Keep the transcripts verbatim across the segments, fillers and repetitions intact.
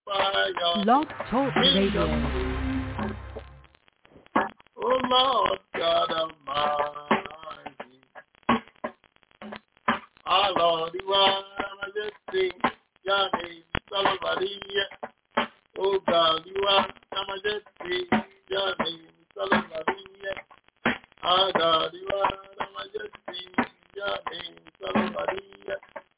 glorify your Blog Talk King Radio. of Oh Lord God Almighty, our Lord, you are majesty, your name is Almighty. Oh God, you are majesty, your name is Almighty. Our God, you are majesty, your name is Almighty.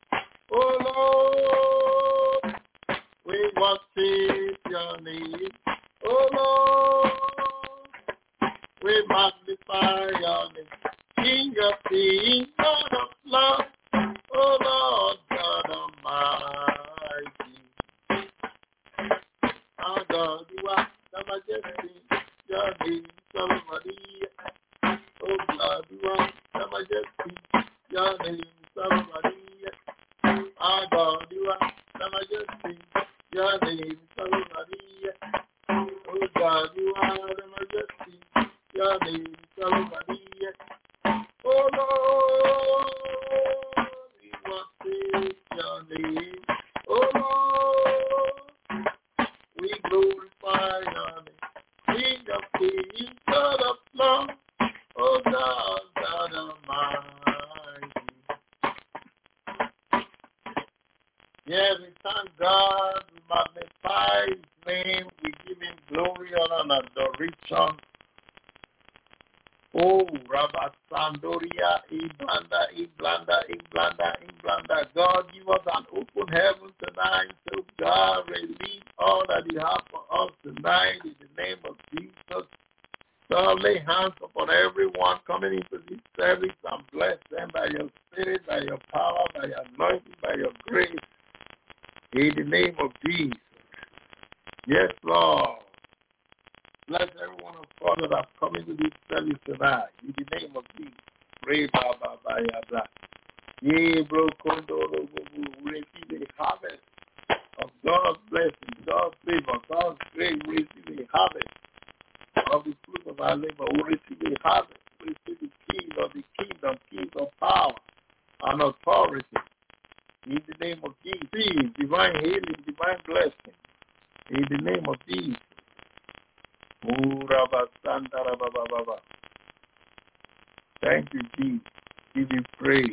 Oh Lord, we worship your name. Oh Lord, we magnify your name. King of kings, Lord of lords, oh Lord God Almighty. Our God, you are the majesty, your name is Almighty. Oh God, you are the majesty, your name is Almighty. Our God, you are the majesty, your name is Almighty. Oh God, you are the majesty, your name is Almighty. Oh Lord, we worship your name. Oh Lord, we glorify your name. King of kings, God of love, oh God, God Almighty. Yes, we thank God, we magnify his name, we give him glory, honor, and adoration. Oh, Rabba Sandoria, Iblanda, Iblanda, Iblanda, Iblanda. God, give us an open heaven tonight. So God, release all that you have for us tonight in the name of Jesus. So lay hands upon everyone coming into this service and bless them by your spirit, by your power, by your anointing, by your grace. In the name of Jesus. Yes, Lord. Bless every one of us that have come into this service tonight. In the name of Jesus. Pray, Baba, Baba, Ye, bro, Kondo, we receive a harvest of God's blessing, God's favor, God's grace. We receive a harvest of the fruit of our labor. We receive a harvest. We receive the keys of the kingdom, keys of power and authority. In the name of Jesus, divine healing, divine blessing. In the name of Jesus. Thank you, Jesus. Give you praise.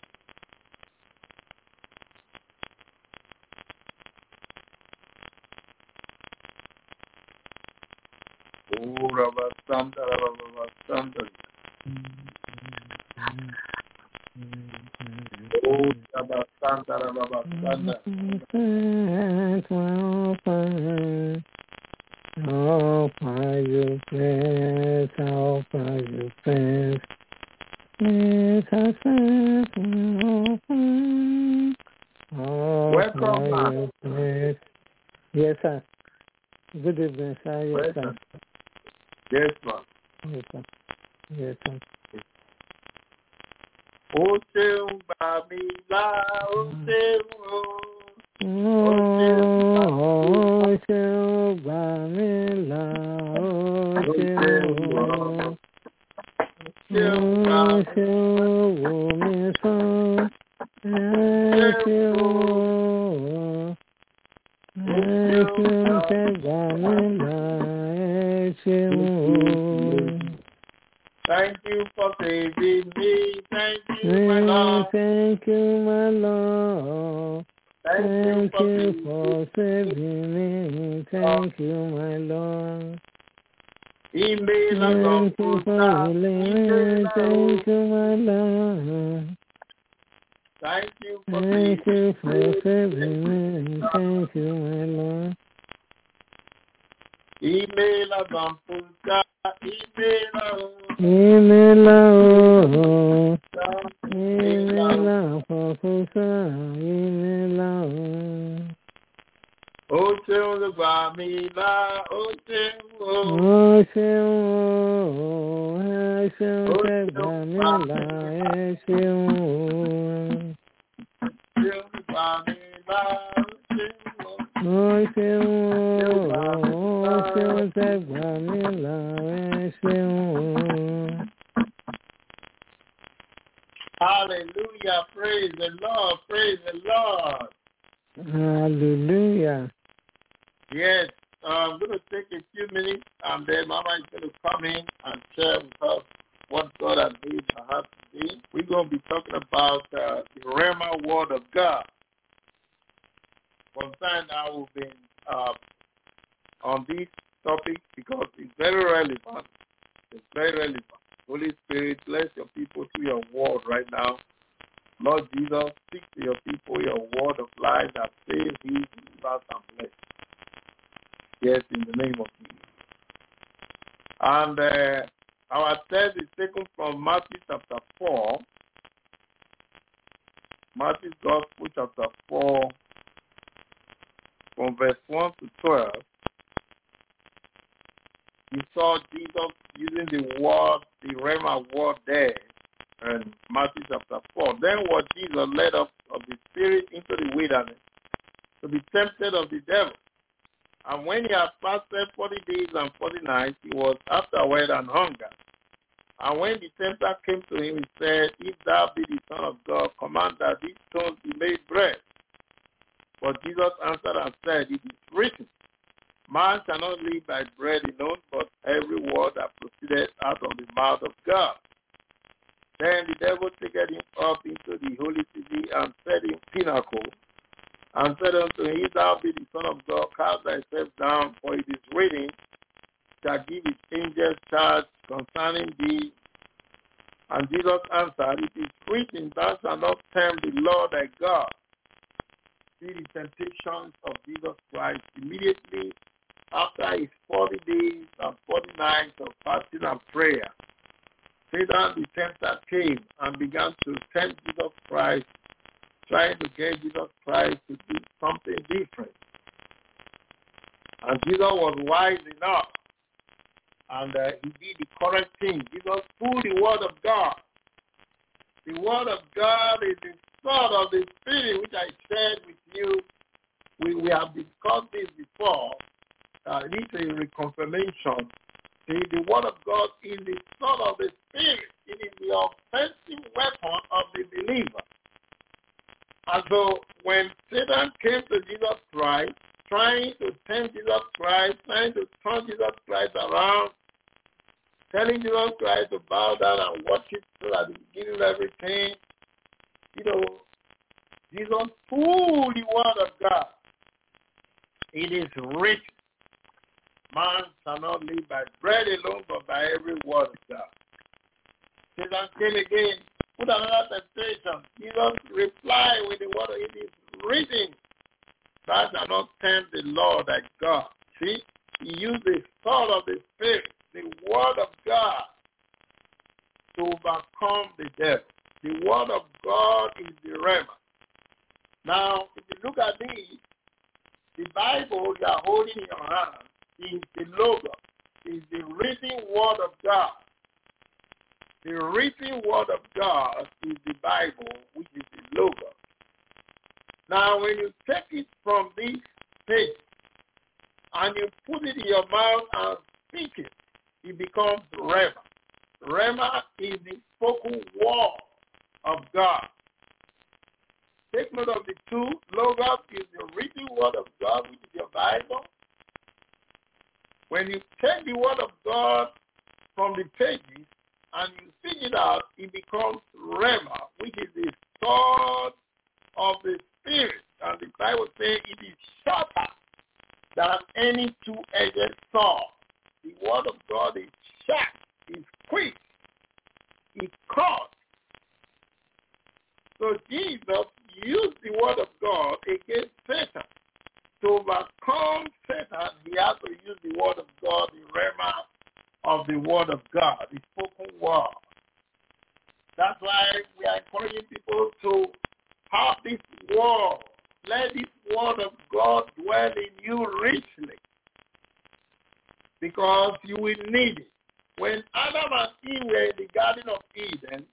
Oh, Rabba Santa, Rabba Santa. Oh, Rabba Santa, Rabba Santa. Oh, by your praise, oh, by your praise. Let us oh, oh, Welcome, by man. your praise. Yes, sir. Good evening, sir. Yes, sir. Yes, man. Yes, sir. Yes, sir. O ṣeun gbà mí là, o ṣeun o. Oh, o ṣeun gbà mí là, o ṣeun o. O ṣeun wò mí sàn, ẹ ṣeun o. Ẹ ṣeun tẹ́ gbà mí là, ẹ ṣeun o. Thank you for saving me. Thank you, my Lord. Thank you, my Lord. Thank, Thank you for saving me. Thank you, my Lord. He made Thank you for healing me. Thank you, my Lord. Thank you for Thank you for saving me. Thank you, my Lord. Email a Zamputa, email a Email a email a Fafusa, email a O ṣeun ló gbà mí là, o ṣeun o. O ṣeun o, ẹ ṣeun tẹ́ gbà mí là, ẹ ṣeun o. Ṣeun ló gbà mí là, o ṣeun o. O ṣeun o, o ṣeun tẹ́ gbà mí là, ẹ ṣeun o. Hallelujah, praise the Lord, praise the Lord. Hallelujah. Yes, uh, I'm going to take a few minutes, and then Mama is going to come in and share with us what God has made her heart today. We're going to be talking about uh, the Rhema word of God. From time now, we've been uh, on this topic because it's very relevant. It's very relevant. Holy Spirit, bless your people through your word right now. Lord Jesus, speak to your people your word of life that saves, heals, delivers, and bless. Yes, in the name of Jesus. And uh, our text is taken from Matthew chapter four. Matthew's Gospel chapter four, from verse one to twelve. We saw Jesus using the word, the Rhema word there in Matthew chapter four. Then was Jesus led up of the Spirit into the wilderness to be tempted of the devil. And when he had fasted forty days and forty nights, he was afterward and hunger. And when the tempter came to him, he said, If thou be the Son of God, command that these stones be made bread. But Jesus answered and said, It is written, Man shall not live by bread alone, but every word that proceeded out of the mouth of God. Then the devil took him up into the holy city and set him pinnacle, and said unto him, If thou be the Son of God, cast thyself down, for it is written, shall give his angels charge concerning thee. And Jesus answered, It is written, Thou shalt not tempt the Lord thy God. See the temptations of Jesus Christ immediately after his forty days and forty nights of fasting and prayer. Satan the tempter came and began to tempt Jesus Christ, trying to get Jesus Christ to do something different. And Jesus was wise enough, and uh, he did the correct thing. Jesus pulled the word of God. The word of God is the sword of the Spirit, which I shared with you. We, we have discussed this before. Uh, it is a reconfirmation. See, the word of God is the sword of the Spirit. It is the offensive weapon of the believer. And so when Satan came to Jesus Christ, trying to tempt Jesus Christ, trying to turn Jesus Christ around, telling Jesus Christ to bow down and worship so that he give him everything, you know, Jesus pulled the word of God. It is written, Man shall not live by bread alone, but by every word of God. Satan came again, put another temptation. Jesus replied with the word, it is written, Thou shalt not tempt the Lord thy God. See, he used the sword of the Spirit, the word of God, to overcome the devil. The word of God is the Rhema. Now, if you look at this, the Bible you are holding in your hand is the Logos, is the written word of God. The written word of God is the Bible, which is the Logos. Now, when you take it from this page and you put it in your mouth and speak it, it becomes Rhema. Rhema is the spoken word of God. Take note of the two. Logos is the written word of God, which is your Bible. When you take the word of God from the pages and you speak it out, it becomes Rhema, which is the sword of the Spirit. And the Bible says it is sharper than any two-edged sword. The word of God is sharp, is quick, it cuts. So Jesus used the word of God against Satan. To overcome Satan, he had to use the word of God, the Rhema of the word of God, the spoken word. That's why we are encouraging people to have this word. Let this word of God dwell in you richly, because you will need it. When Adam and Eve were in the Garden of Eden,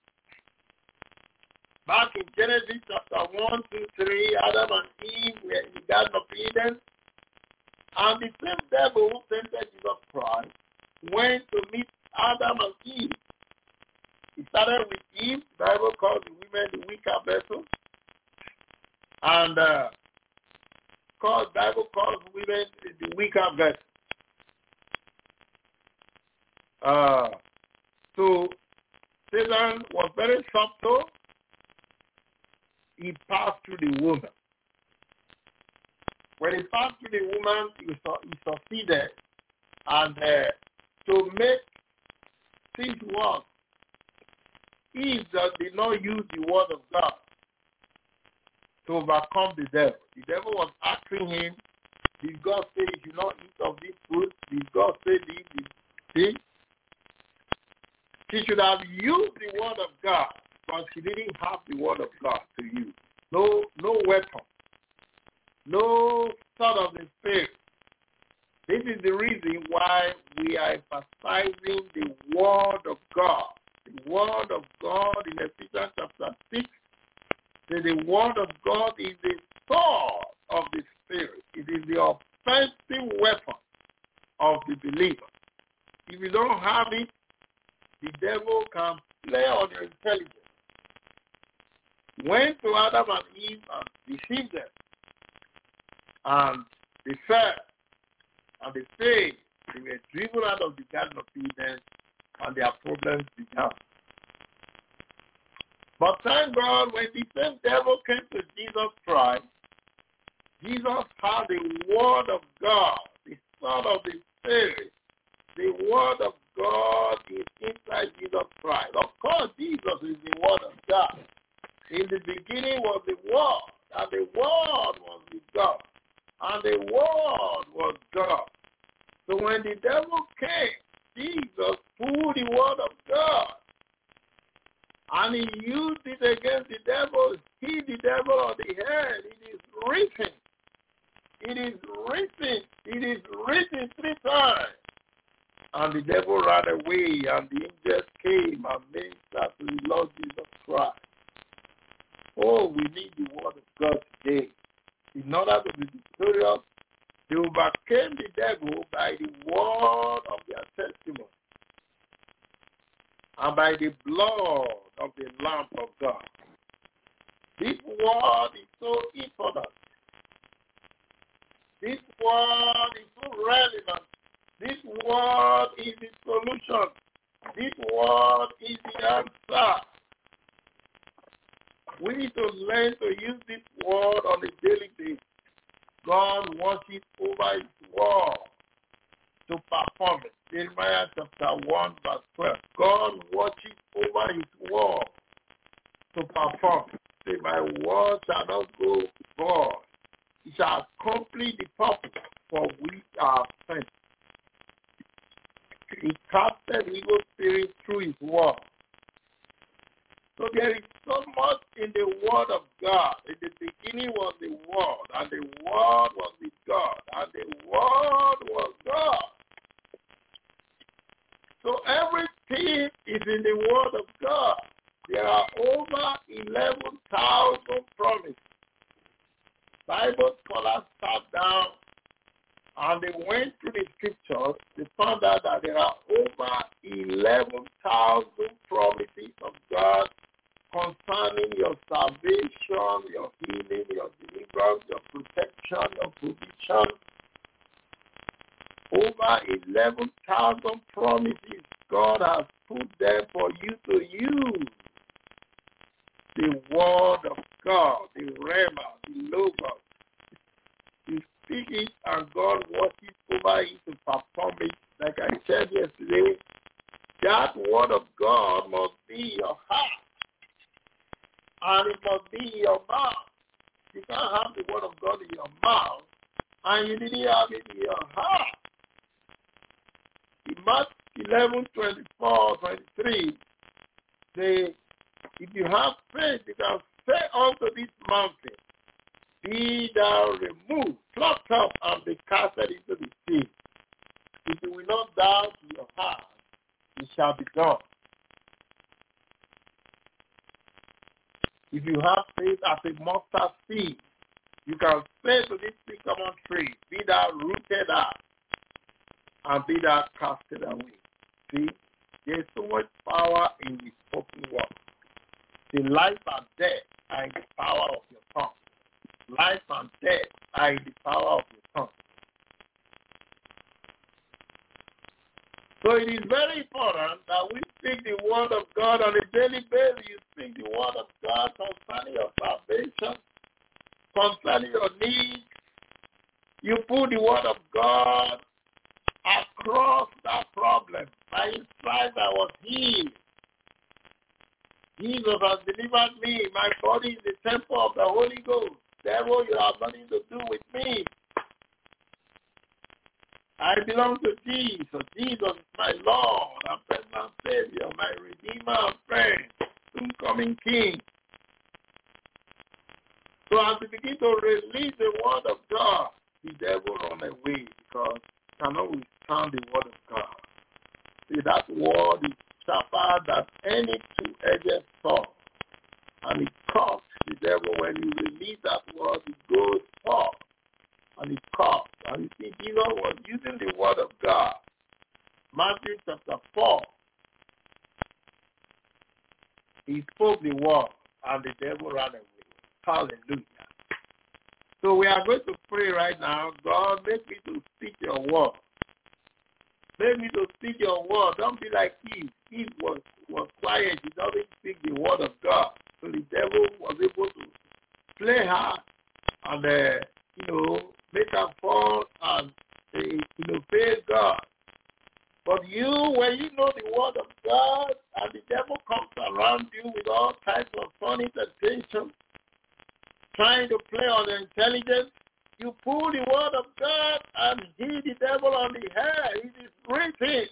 back in Genesis chapter one, two, three, Adam and Eve were in the Garden of Eden, and the same devil who tempted Jesus Christ went to meet Adam and Eve. He started with Eve. The Bible calls the women the weaker vessel. And uh, calls, Bible calls women the weaker vessel. Uh, so Satan was very subtle. He passed through the woman. When he passed through the woman, he, he succeeded. And uh, to make things work, Eve did not use the word of God to overcome the devil. The devil was asking him, did God say you should not eat of this fruit? Did God say this? See? She should have used the word of God, but she didn't have the word of God to use. No, no weapon. No sort of the spirit. This is the reason why we are emphasizing the word of God. The word of God in Ephesians chapter six. That the word of God is the sword of the spirit. It is the offensive weapon of the believer. If you don't have it, the devil can play on your intelligence. Went to Adam and Eve and deceived them. And they fell. And they failed. They were driven out of the Garden of Eden, and their problems began. But thank God, when the same devil came to Jesus Christ, Jesus had the word of God, the sword of the Spirit. The word of God is inside Jesus Christ. Of course, Jesus is the word of God. In the beginning was the word, and the word was with God, and the word was God. So when the devil came, Jesus pulled the word of God, and he used it against the devil, hit the devil on the head. It is written. It is written. It is written three times. And the devil ran away, and the angels came and ministered to the Lord Jesus Christ. Oh, we need the word of God today. In order to be victorious, they overcame the devil by the word of their testimony and by the blood of the Lamb of God. This word is so important. This word is so relevant. This word is the solution. This word is the answer. We need to learn to use this word on a daily basis. God watches over his word to perform it. Jeremiah chapter one, verse twelve. God watches over his word to perform it. Say, my word shall not go void. It shall accomplish the purpose for which I have sent. He casted evil spirits through his word. So there is so much in the word of God. In the beginning was the word, and the word was with God, and the word was God. So everything is in the word of God. There are over eleven thousand promises. Bible scholars sat down and they went through the scriptures. They found out that there are over eleven thousand promises of God concerning your salvation, your healing, your deliverance, your protection, your provision. Over eleven thousand promises God has put there for you to use. The word of God, the Rhema, the Logos. You speak it and God watches over it to perform it. Like I said yesterday, that word of God must be in your heart. And it must be in your mouth. You can't have the word of God in your mouth and you didn't have it in your heart. In Mark eleven, twenty-four, twenty-three, they if you have faith, you can say unto this mountain, be thou removed, plucked up, and be casted into the sea. If you will not doubt in your heart, it shall be done. If you have faith as a mustard seed, you can say to this sycamore tree, be thou rooted out, and be thou casted away. See, there is so much power in the spoken word. The life and death are in the power of your tongue. Life and death are in the power of the tongue. So it is very important that we speak the word of God on a daily basis. You speak the word of God concerning your salvation, concerning your needs. You put the word of God across that problem. By his stripes I was healed. Jesus has delivered me. My body is the temple of the Holy Ghost. Devil, you have nothing to do with me. I belong to Jesus. Jesus is my Lord and personal Savior, my Redeemer and friend, soon coming King. So as we begin to release the word of God, the devil run away because he cannot withstand the word of God. See, that word is sharper than any two-edged sword. And it cuts the devil when you release that word, it goes forth. And it cuts. And you see, Jesus was using the word of God. Matthew chapter four. He spoke the word, and the devil ran away. Hallelujah. So we are going to pray right now. God, make me to speak your word. Make me to speak your word. Don't be like Eve. Eve was, was quiet. He doesn't speak the word of God. So the devil was able to play her and, uh, you know, make her fall and, uh, you know, fail God. But you, when you know the word of God and the devil comes around you with all types of funny temptations, trying to play on the intelligence, you pull the word of God and hit the devil on the head. It is written.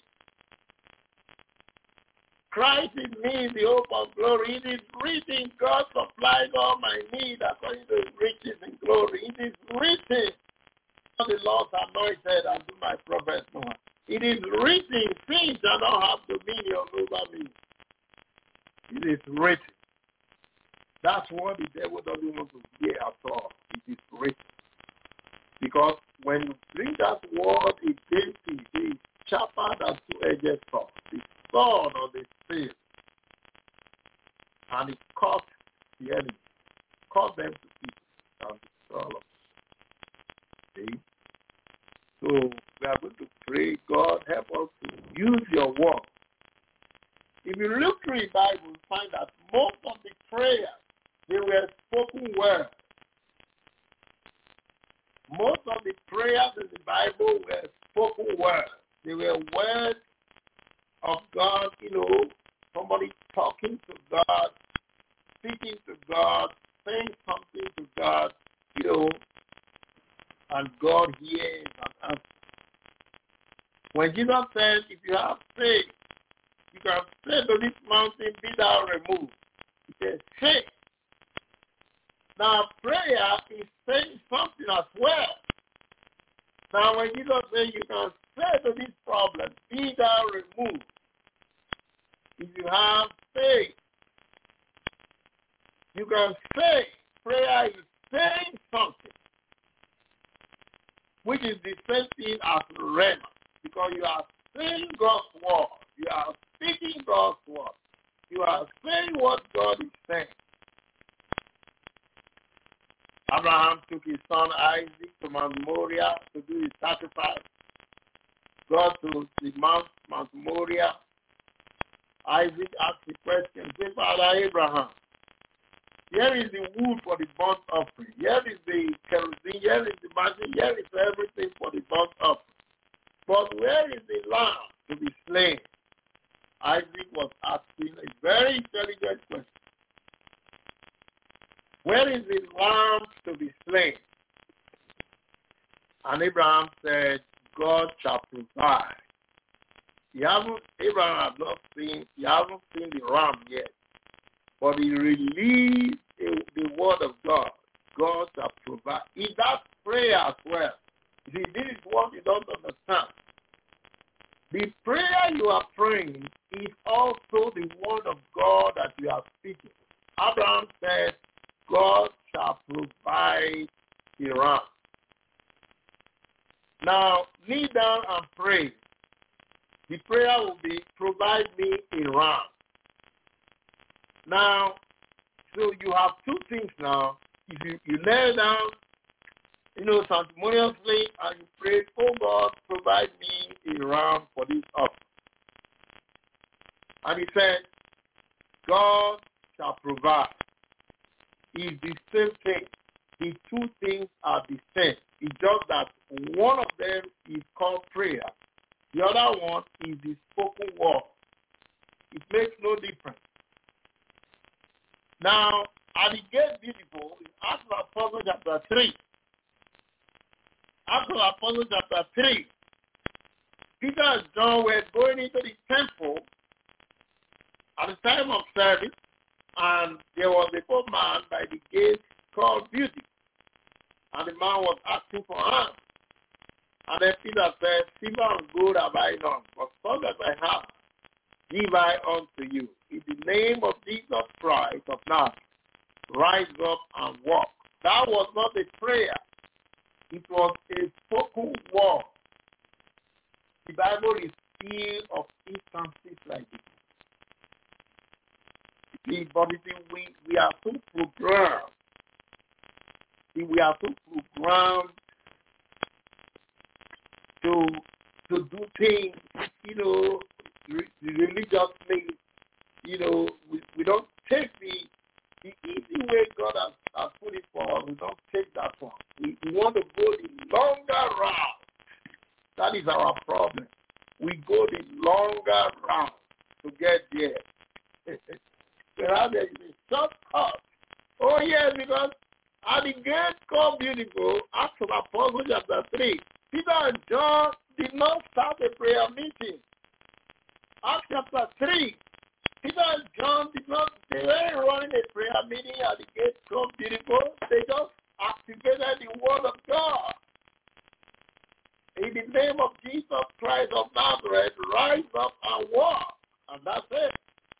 Christ in me is the hope of glory. It is written, God supplies all my need according to his riches and glory. It is written, the Lord's anointed and do my prophet no harm. It is written, sin shall not have dominion over me. It is written. That's what the devil doesn't want to hear at all. It is written. Because when you bring that word against it, it is sharper than two-edged sword. The sword of the spirit. And it cuts the enemy. Cut them to pieces and destroy them. See? So we are going to pray, God, help us to use your word. If you look through the Bible, you find that most of the prayers, they were spoken words. Most of the prayers in the Bible were spoken words. They were words of God, you know, somebody talking to God, speaking to God, saying something to God, you know, and God hears and answers. When Jesus says, if you have faith, you can say to this mountain, be thou removed. He says, faith. Now, prayer is saying something as well. Now, when Jesus says you can say to this problem, be thou removed, if you have faith, you can say, prayer is saying something, which is the same thing as rhema, because you are saying God's word. You are speaking God's word. You are saying what God is saying. Abraham took his son Isaac to Mount Moriah to do his sacrifice. God to the Mount, Mount Moriah. Isaac asked the question, say, Father Abraham, here is the wood for the burnt offering. Here is the kerosene. Here is the machine. Here is everything for the burnt offering. But where is the lamb to be slain? Isaac was asking a very intelligent question. Where is the lamb to be slain? And Abraham said, God shall provide. He haven't, Abraham has not seen, he hasn't seen the ram yet. But he released the, the word of God. God shall provide. Is that prayer as well? See, this is what you don't understand. The prayer you are praying is also the word of God that you are speaking. Abraham said, God shall provide the ram. Now, kneel down and pray. The prayer will be, provide me a ram. Now, so you have two things now. if you, you kneel down, you know, sanctimoniously, and you pray, oh God, provide me a ram for this offering. And he said, God shall provide. It's the same thing. The two things are the same. It's just that one of them is called prayer. The other one is the spoken word. It makes no difference. Now, at the gate beautiful, in Acts of the Apostles chapter three, Acts of the Apostles chapter three, Peter and John were going into the temple at the time of service, and there was a poor man by the gate called Beauty. And the man was asking for alms. And then Peter said, silver and gold have I none, but such as I have, give I unto you. In the name of Jesus Christ of Nazareth, rise up and walk. That was not a prayer. It was a spoken word. The Bible is full of instances like this. See, but you see, we, we are so programmed. See, we are so programmed to to do things, you know, religiously. You know, we, we don't take the the easy way God has, has put it for us. We don't take that one. We, we want to go the longer route. That is our problem. We go the longer route to get there. Perhaps there is a shortcut. Oh yes, because at the gate called beautiful, Acts of the Apostles chapter three, Peter and John did not start a prayer meeting. Acts chapter three, Peter and John did not, they weren't running a prayer meeting at the gate called beautiful. They just activated the word of God. In the name of Jesus Christ of Nazareth, rise up and walk. And that's it.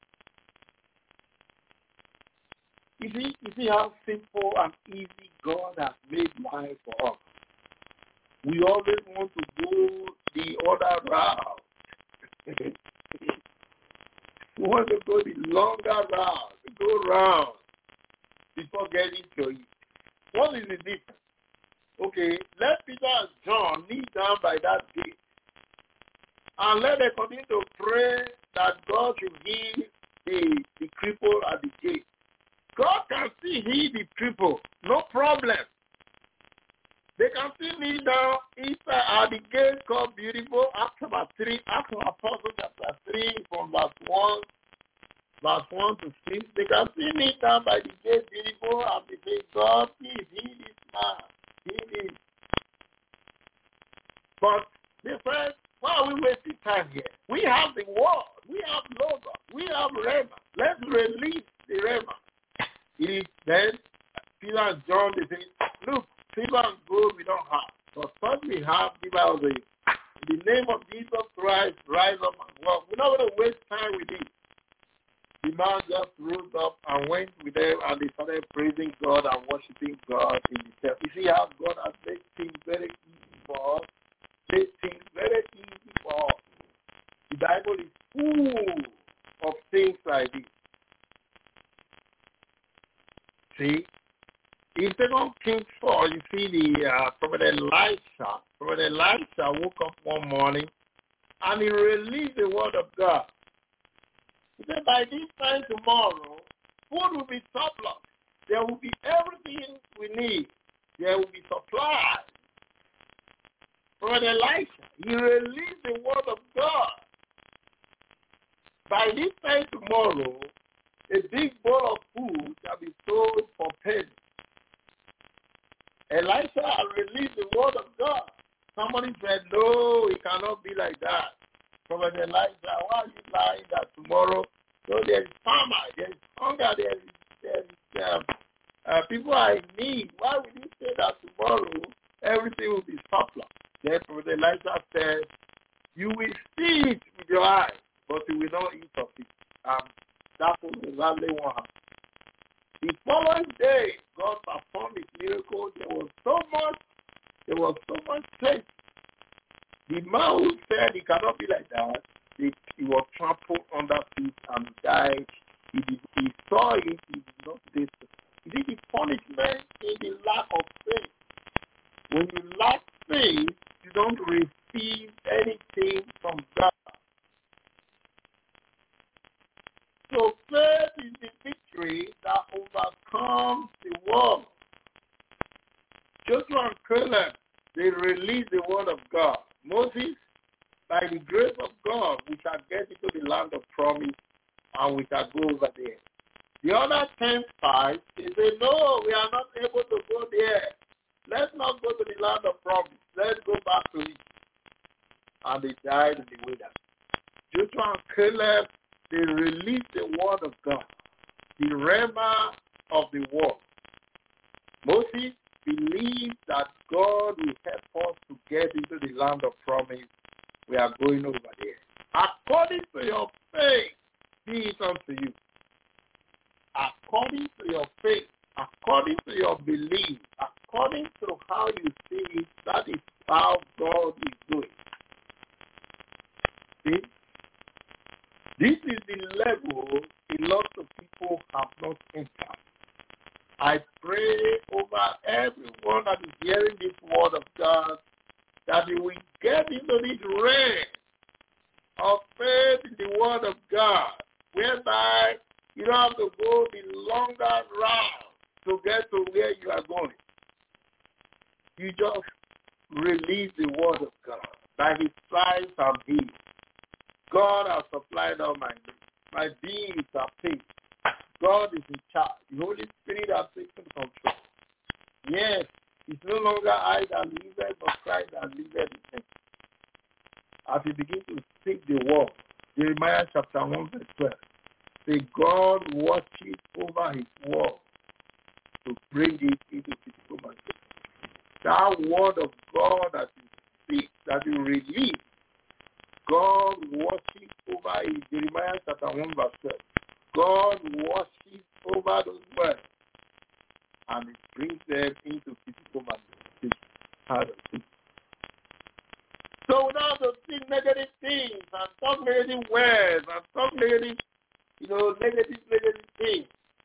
You see, you see how simple and easy God has made life for us. We always want to go the other route. We want to go the longer route, to go round before getting to it. What is the difference? Okay, let Peter and John kneel down by that gate and let them continue to pray that God should heal the, the cripple at the gate. God can still heal the cripple, no problem. They can still kneel down inside at the gate called beautiful, Acts chapter three, Acts of the Apostles chapter three, from verse one, verse one to six. They can still kneel down by the gate beautiful and they say, God, please heal this man. Heal him. But they said, why are we wasting time here? We have the word. We have Logos. We have Rhema. Let's release the Rhema. It is then Peter and John, they say, look, silver and gold we don't have, but what we have, give out the in the name of Jesus Christ, rise up and walk. We're not going to waste time with it. The man just rose up and went with them, and they started praising God and worshiping God in the temple. You see how God has made things very easy for us, made things very easy for us. The Bible is full of things like this. See? In Second Kings four, you see the uh, prophet Elisha. Prophet Elisha woke up one morning and he released the word of God. He said, by this time tomorrow, food will be surplus. There will be everything we need. There will be supply. Prophet Elisha, he released the word of God. By this time tomorrow, a big bowl of food shall be sold for pennies. Elisha released the word of God. Somebody said, no, it cannot be like that. Prophet Elijah, why are you lying that tomorrow? So there is famine, there is hunger, there is, there is uh, uh, people are in need. Why would you say that tomorrow everything will be surplus? Then Prophet Elijah said, you will see it with your eyes, but you will not eat of it. Um, that was exactly what happened. The following day, God performed his miracle. There was so much, there was so much faith. The man who said it cannot be like that, he, he was trampled under feet and died. He, did, he saw it, he did not taste it. You see, the punishment in the lack of faith. When you lack faith, you don't receive anything from God. So faith is the victory that overcomes the world. Joshua and Caleb, they released the word of God. Moses, by the grace of God, we shall get into the land of promise and we shall go over there. The other ten spies, they say, no, we are not able to go there. Let's not go to the land of promise. Let's go back to it. And they died in the wilderness. Joshua and Caleb, they released the word of God, the rhema of the word. Moses believed that God will help us to get into the land of promise. We are going over there. According to your faith, be it unto you. According to your faith, according to your belief, according to how you see it, that is how God is doing. See? This is the level a lot of people have not entered. I pray over everyone that is hearing this word of God that we will get into this realm of faith in the word of God, whereby you don't have to go the longer route to get to where you are going. You just release the word of God. By his stripes I'm healed. God has supplied all my needs. My beings are paid. God is in charge. The Holy Spirit has taken control. Yes, it's no longer I that liveth, but Christ that liveth in me. As you begin to speak the word, Jeremiah chapter one verse twelve, say God watches over his word to bring it into physical manifestation. That word of God that you speak, that you release, God watches over it. Jeremiah chapter one verse twelve. God watches over those words and it brings them into physical manifestation. So we don't have to think negative things and talk negative words and talk negative, you know, negative, negative things.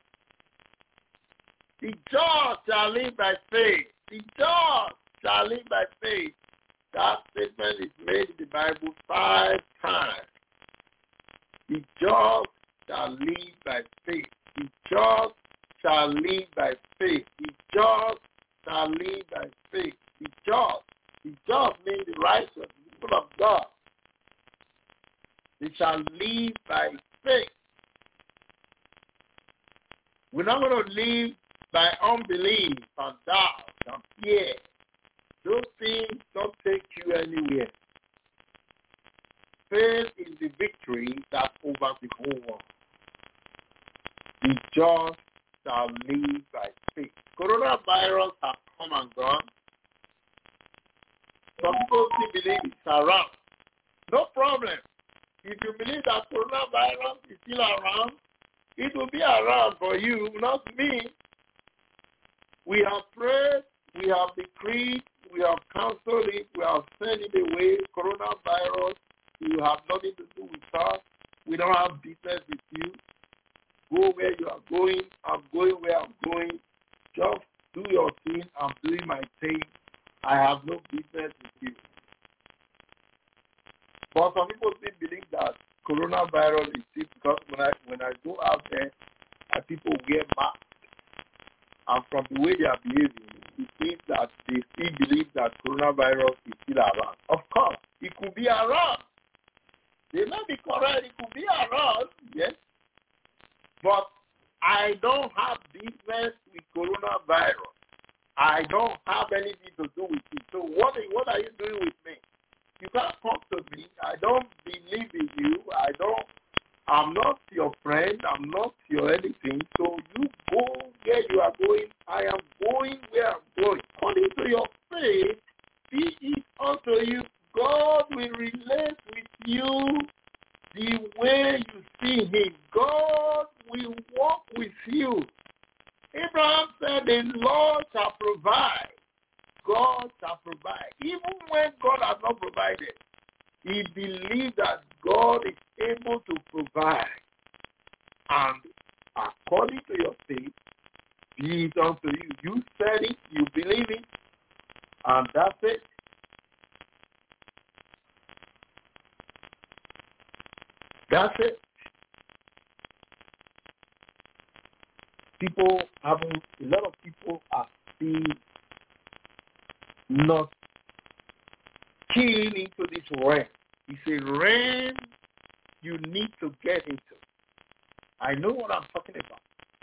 The just shall live by faith. The just shall live by faith. That statement is made in the Bible five times. The just shall live by faith. The just shall live by faith. The just shall live by faith. The just. The just means the righteous, the people of God. They shall live by faith. We're not going to live by unbelief and doubt and fear. Those things don't take you anywhere. Faith is the victory that over the whole world. The just shall live by faith. Coronavirus has come and gone. Some people still believe it's around. No problem. If you believe that coronavirus is still around, it will be around for you, not me. We have prayed, we have decreed, we have counseled it, we have sent it away. Coronavirus, you have nothing to do with us. We don't have business with you. Go where you are going. I'm going where I'm going. Just do your thing. I'm doing my thing. I have no business with you. But some people still believe that coronavirus is still, because when I when I go out there and people wear masks, and from the way they are behaving, it seems that they still believe that coronavirus is still around. Of course, it could be around. They may be correct, it could be around, yes. But I don't have business with coronavirus. I don't have anything to do with it. So what, what are you doing with me? You can't come to me. I don't believe in you. I don't, I'm not your friend. I'm not your anything. So you go where you are going. I am going where I'm going. According to your faith, be it unto you. God will relate with you the way you see him. God will walk with you. Abraham said, the Lord shall provide. God shall provide. Even when God has not provided, he believed that God is able to provide. And according to your faith, be it unto you. You said it, you believe it, and that's it. That's it. People haven't, a lot of people are still not keen into this realm. It's a realm you need to get into. I know what I'm talking about.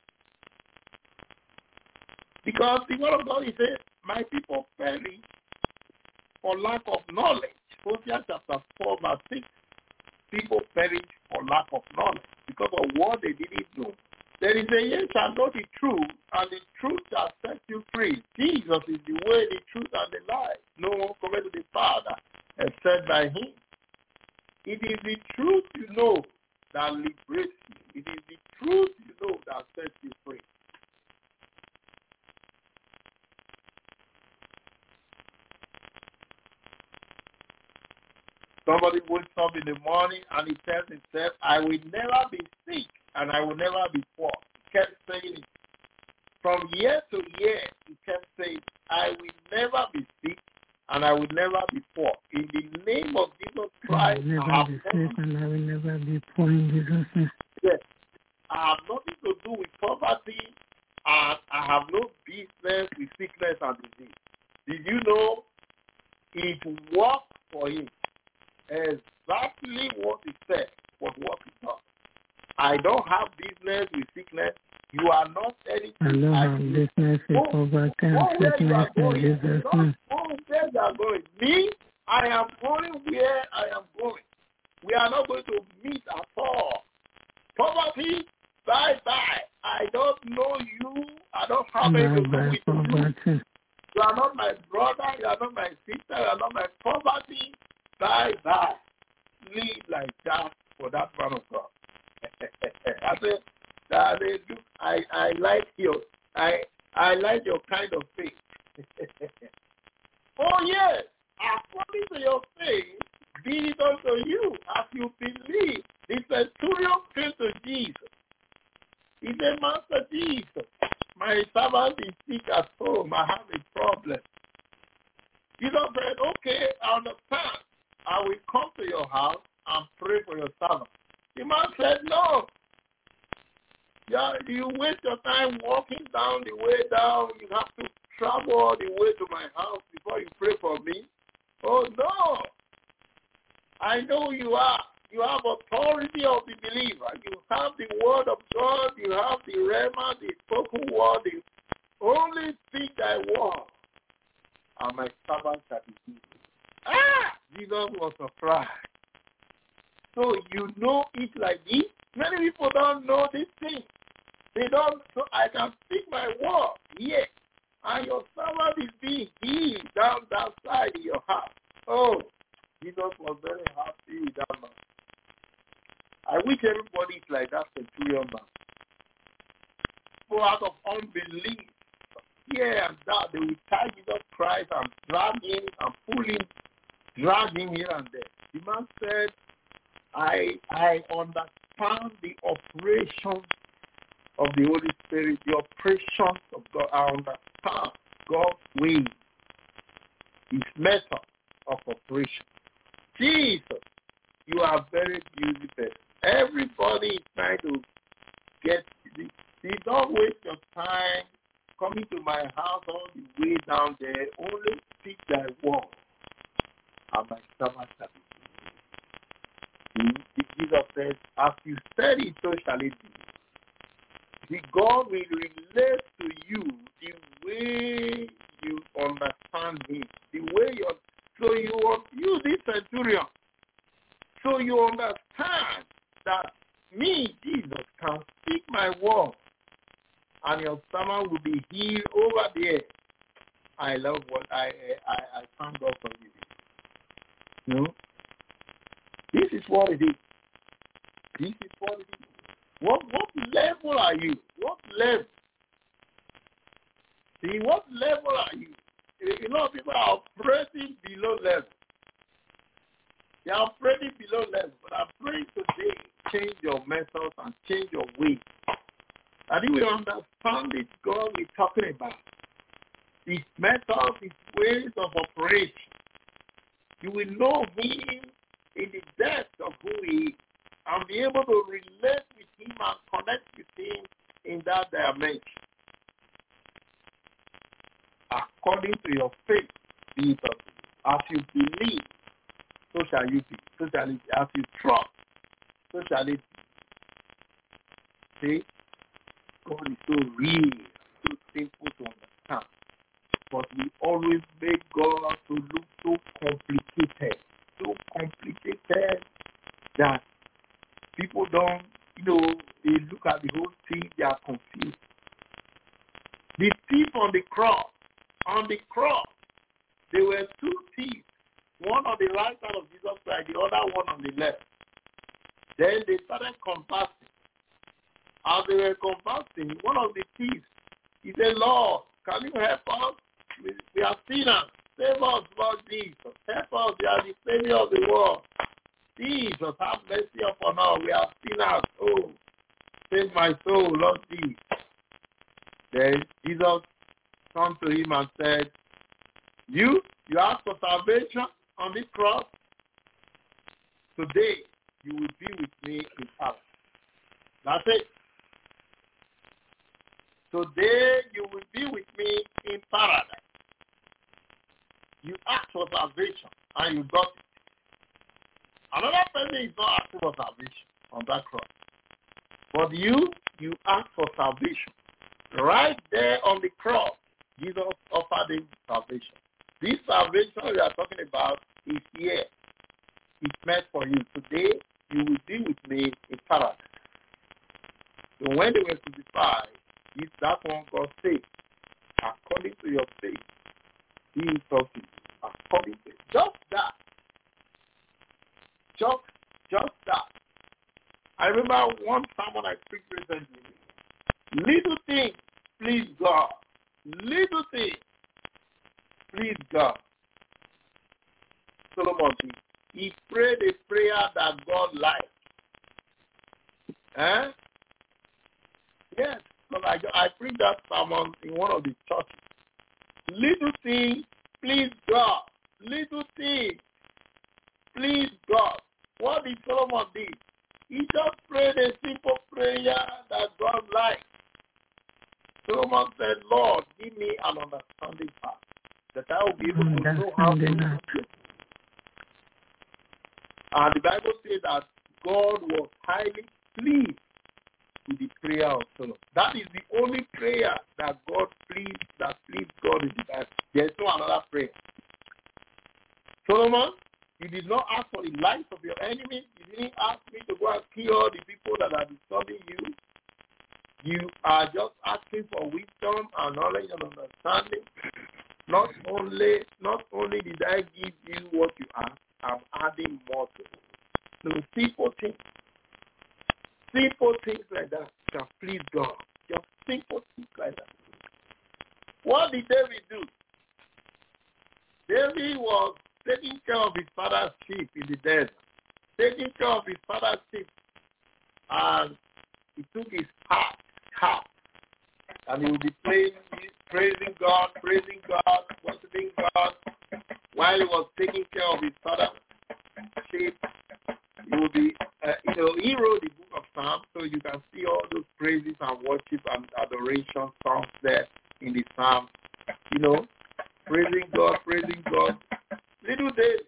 Because the word of God is saying, my people perish for lack of knowledge. Hosea chapter four, verse six. People perish for lack of knowledge because of what they didn't know. There is a ye shall know the truth, and the truth shall set you free. Jesus is the way, the truth, and the life. No one comes to the Father except by him. It is the truth you know that liberates you. It is the truth you know that sets you free. Somebody wakes up in the morning and he tells himself, I will never be sick and I will never be poor. He kept saying it. From year to year, he kept saying, I will never be sick and I will never be poor. In the name of Jesus Christ, I will never I have be sick and I will never be poor in Jesus' name. Yes. I have nothing to do with poverty and I have no business with sickness and disease. Did you know it worked for him? Exactly what he said was what he thought. I don't have business with sickness. You are not anything. I don't have business with poverty and sickness in Jesus' name. Go where you are going. Me, I am going where I am going. We are not going to meet at all. Poverty, bye-bye. I don't know you. I don't have anything to do with you. You are not my brother. You are not my sister. You are not my poverty. Bye-bye. Live like that for that man of God. I said, I, said, I, I like your, I, I like your kind of faith. Oh yes, according to your faith, be it unto you as you believe. The centurion came to Jesus. He said, Master Jesus, my servant is sick at home. I have a problem. Jesus said, okay, I understand. I will come to your house and pray for your servant. The man said, no. Yeah, you waste your time walking down the way down. You have to travel all the way to my house before you pray for me. Oh, no. I know you are. You have authority of the believer. You have the word of God. You have the rhema, the spoken word. The only thing I want are my servants that is healed. Ah! Jesus was surprised. So you know it like this? Many people don't know this thing. They don't, so I can speak my word, yes. And your servant is being healed down that side of your house. Oh, Jesus was very happy with that man. I wish everybody is like that centurion man. So out of unbelief, here and that, they will tie Jesus Christ and drag him and pull him, drag him here and there. The man said, I I understand the operation of the Holy Spirit, the operation of God. I understand God's way, his method of operation. Jesus, you are very beautiful. Everybody is trying to get this. See, don't waste your time coming to my house all the way down there. Only speak thy word, and my servant shall be healed. Jesus says, as you said it, so shall it be. The God will relate to you the way you understand him, the way you. So you you this centurion. So you understand that me, Jesus, can speak my word, and your servant will be healed over there. I love what I I I thank God for you. You know, this is what it is. This is what it is. What what level are you? What level? See, what level are you? A lot of people are operating below level. They are operating below level. But I'm praying today, change your methods and change your way. And if we understand this God we're talking about, his methods, his ways of operation, you will know him in the depth of who he is and be able to relate with him and connect with him in that dimension. According to your faith, be it of you. As you believe, so shall you be. So shall it be. As you trust, so shall it be. See, God is so real, so simple to understand. But we always make God to look so complicated, so complicated that people don't, you know, they look at the whole thing, they are confused. The thief on the cross, on the cross, there were two thieves, one on the right side of Jesus Christ, the other one on the left. Then they started conversing. As they were conversing, one of the thieves, he said, Lord, can you help us? We, we are sinners. Save us, Lord Jesus. Help us. We are the Savior of the world. Jesus, have mercy upon us. We are sinners. Oh, save my soul, Lord Jesus. Then Jesus turned to him and said, You, you asked for salvation on this cross. Today, you will be with me in paradise. That's it. Today, you will be with me in paradise. You asked for salvation, and you got it. Another person is not asking for salvation on that cross. But you, you asked for salvation. Right there on the cross, Jesus offered him salvation. This salvation we are talking about is here. It's meant for you. Today, you will be with me in paradise. So when they were crucified, this, that one God said, according to your faith, he is talking. According to just that. Just, just that. I remember one sermon I preached recently. Little things please God. Little things please God. Solomon, he prayed a prayer that God liked. Eh? Yes, because I, I preached that sermon in one of the churches. Little things please God. Little things please God. What did Solomon do? He just prayed a simple prayer that God liked. Solomon said, Lord, give me an understanding heart, that I will be able to know how to do it. And the Bible says that God was highly pleased with the prayer of Solomon. That is the only prayer that God pleased, that pleased God in the Bible. There is no another prayer. Solomon, you did not ask for the lives of your enemies. You didn't ask me to go and kill all the people that are disturbing you. You are just asking for wisdom and knowledge and understanding. Not only, not only did I give you what you asked, I'm adding more to it. So simple things, simple things like that can please God. Just simple things like that. What did David do? David was taking care of his father's sheep in the desert, taking care of his father's sheep, and he took his harp, harp, and he would be playing, praising God, praising God, worshiping God, while he was taking care of his father's sheep. He would be, uh, you know, he wrote the book of Psalms, so you can see all those praises and worship and adoration songs there in the Psalms. You know, praising God, praising God. Little David,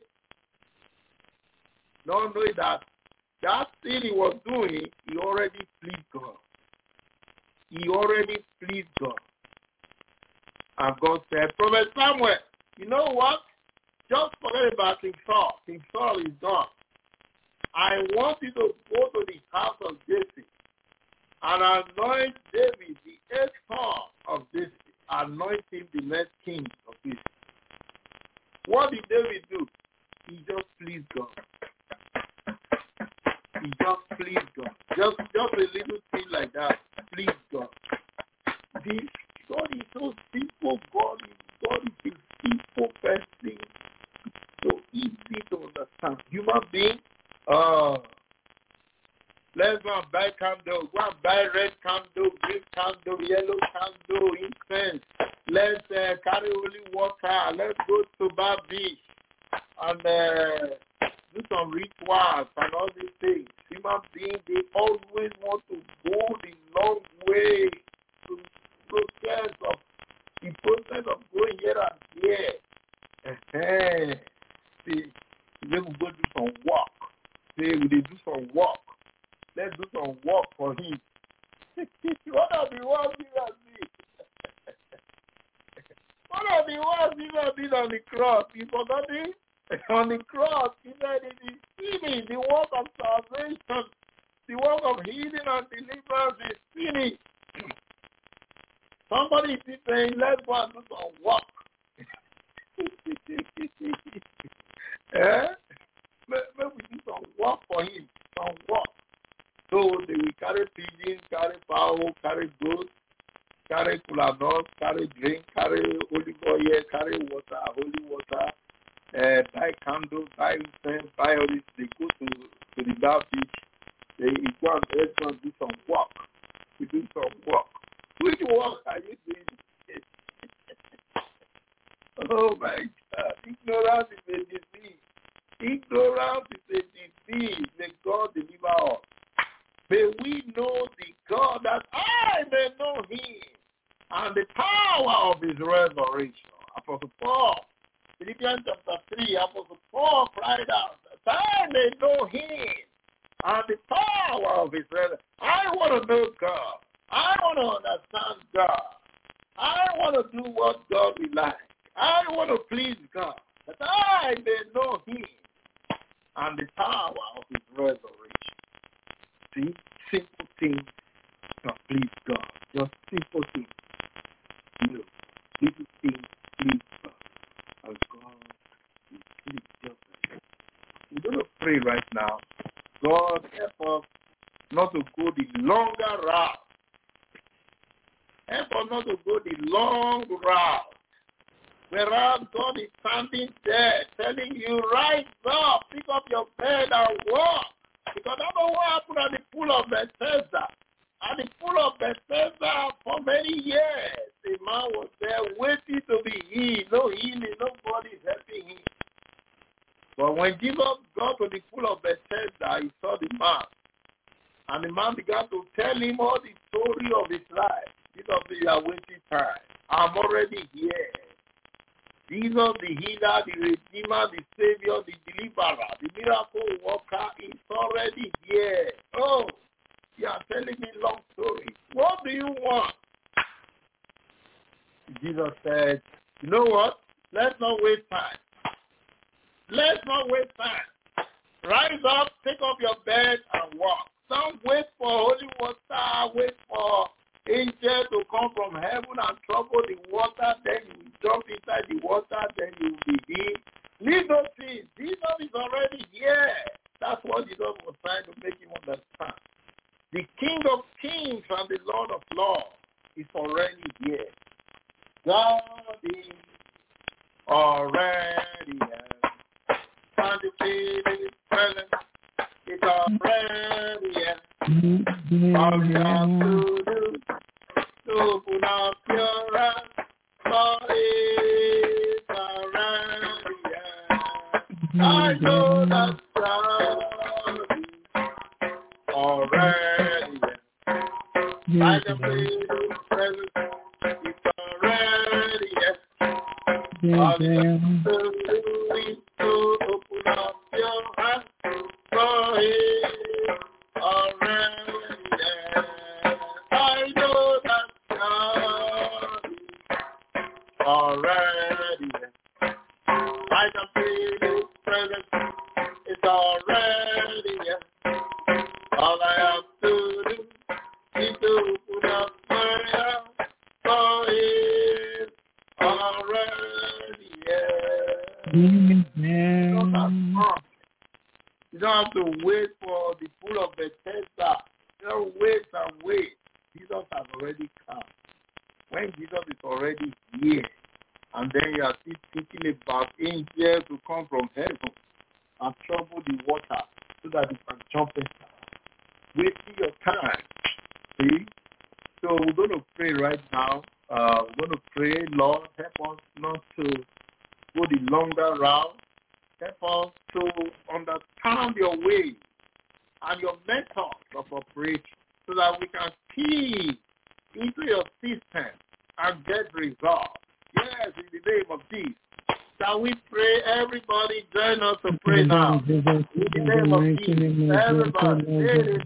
not knowing that that thing he was doing, he already pleased God. He already pleased God. And God said, Prophet Samuel, you know what? Just forget about King Saul. King Saul is gone. I want you to go to the house of Jesse and anoint David, the eighth son of Jesse. Anoint him the next king of Israel. What did David do? He just pleased God. He just pleased God. Just, just a little thing like that. Please God. This God is so simple. God is, God is a simple person. So easy to understand. Human being, uh, Let's go and buy candle. Go and buy red candle, green candle, yellow candle, incense. Let's uh, carry holy water. Let's go to Bar Beach and uh, do some rituals and all these things. Human beings, they always want to go the long way to the process of the process of going here and here. See, they will go do some work. They will do some work. Let's do some work for him. What are the works he has did? What are the works he has did on the cross? You forgot it? On the cross, he said it is finished. The work of salvation, the work of healing and deliverance is finished. Somebody is saying, let's go and do some work. eh? Maybe we do some work for him, some work. So they will carry pigeons, carry fowl, carry goats, carry cola nuts, carry drink, carry olive oil, carry water, holy water, uh, buy candles, buy incense, buy all this. They go to, to the dark beach. They go and let's go and do some work. We do some work. Which work are you doing? Oh my God. Ignorance is a disease. Ignorance is a disease. May God deliver us. May we know the God that I may know him and the power of his resurrection. Apostle Paul, Philippians chapter three, Apostle Paul cried out that I may know him and the power of his resurrection. I want to know God. I want to understand God. I want to do what God will like. I want to please God, that I may know him and the power of his resurrection. See, simple things to please God. Just simple things. You know, little things please God. As God will please just. We're going to pray right now. God help us not to go the longer route. Help us not to go the long route. Whereas God is standing there telling you, rise up, pick up your bed and walk. Because that's what happened at the pool of Bethesda. At the pool of Bethesda for many years, the man was there waiting to be healed. No healing, nobody is helping him. But when Jesus got to the pool of Bethesda, he saw the man. And the man began to tell him all the story of his life. Jesus said, you are wasting time. I'm already here. Jesus, the healer, the redeemer, the savior, the deliverer, the miracle worker is already here. Oh, you are telling me long story. What do you want? Jesus said, you know what? Let's not waste time. Let's not waste time. Rise up, take up your bed and walk. Don't wait for holy water, wait for angels to come from heaven and trouble the water, then you will jump inside the water, then you will be healed. Leave those things. Jesus is already here. That's what Jesus was trying to make him understand. The King of Kings and the Lord of Lords is already here. God is already here. And the King is present. It's already here. All you have to do to open up your eyes, for it's already here. I know that God is already here. I can feel His presence. It's already here. All you have to do is to open up your eyes, for it's already there. I know that God is already there. I can feel His presence. It's already here. All I have to do is to open up my eyes, for it's already here. You don't have You don't have to wait for the pool of Bethesda. You don't wait and wait. Jesus has already come. When Jesus is already here, and then you are still thinking about angels to come from heaven and trouble the water so that you can jump in. wasting your time. See? So we're going to pray right now. Uh, we're going to pray, Lord, help us not to go the longer route. Help us to understand your way and your methods of operation so that we can key into your system and get results. Yes, in the name of Jesus. Shall we pray? Everybody join us to pray now. In the name of Jesus. Everybody.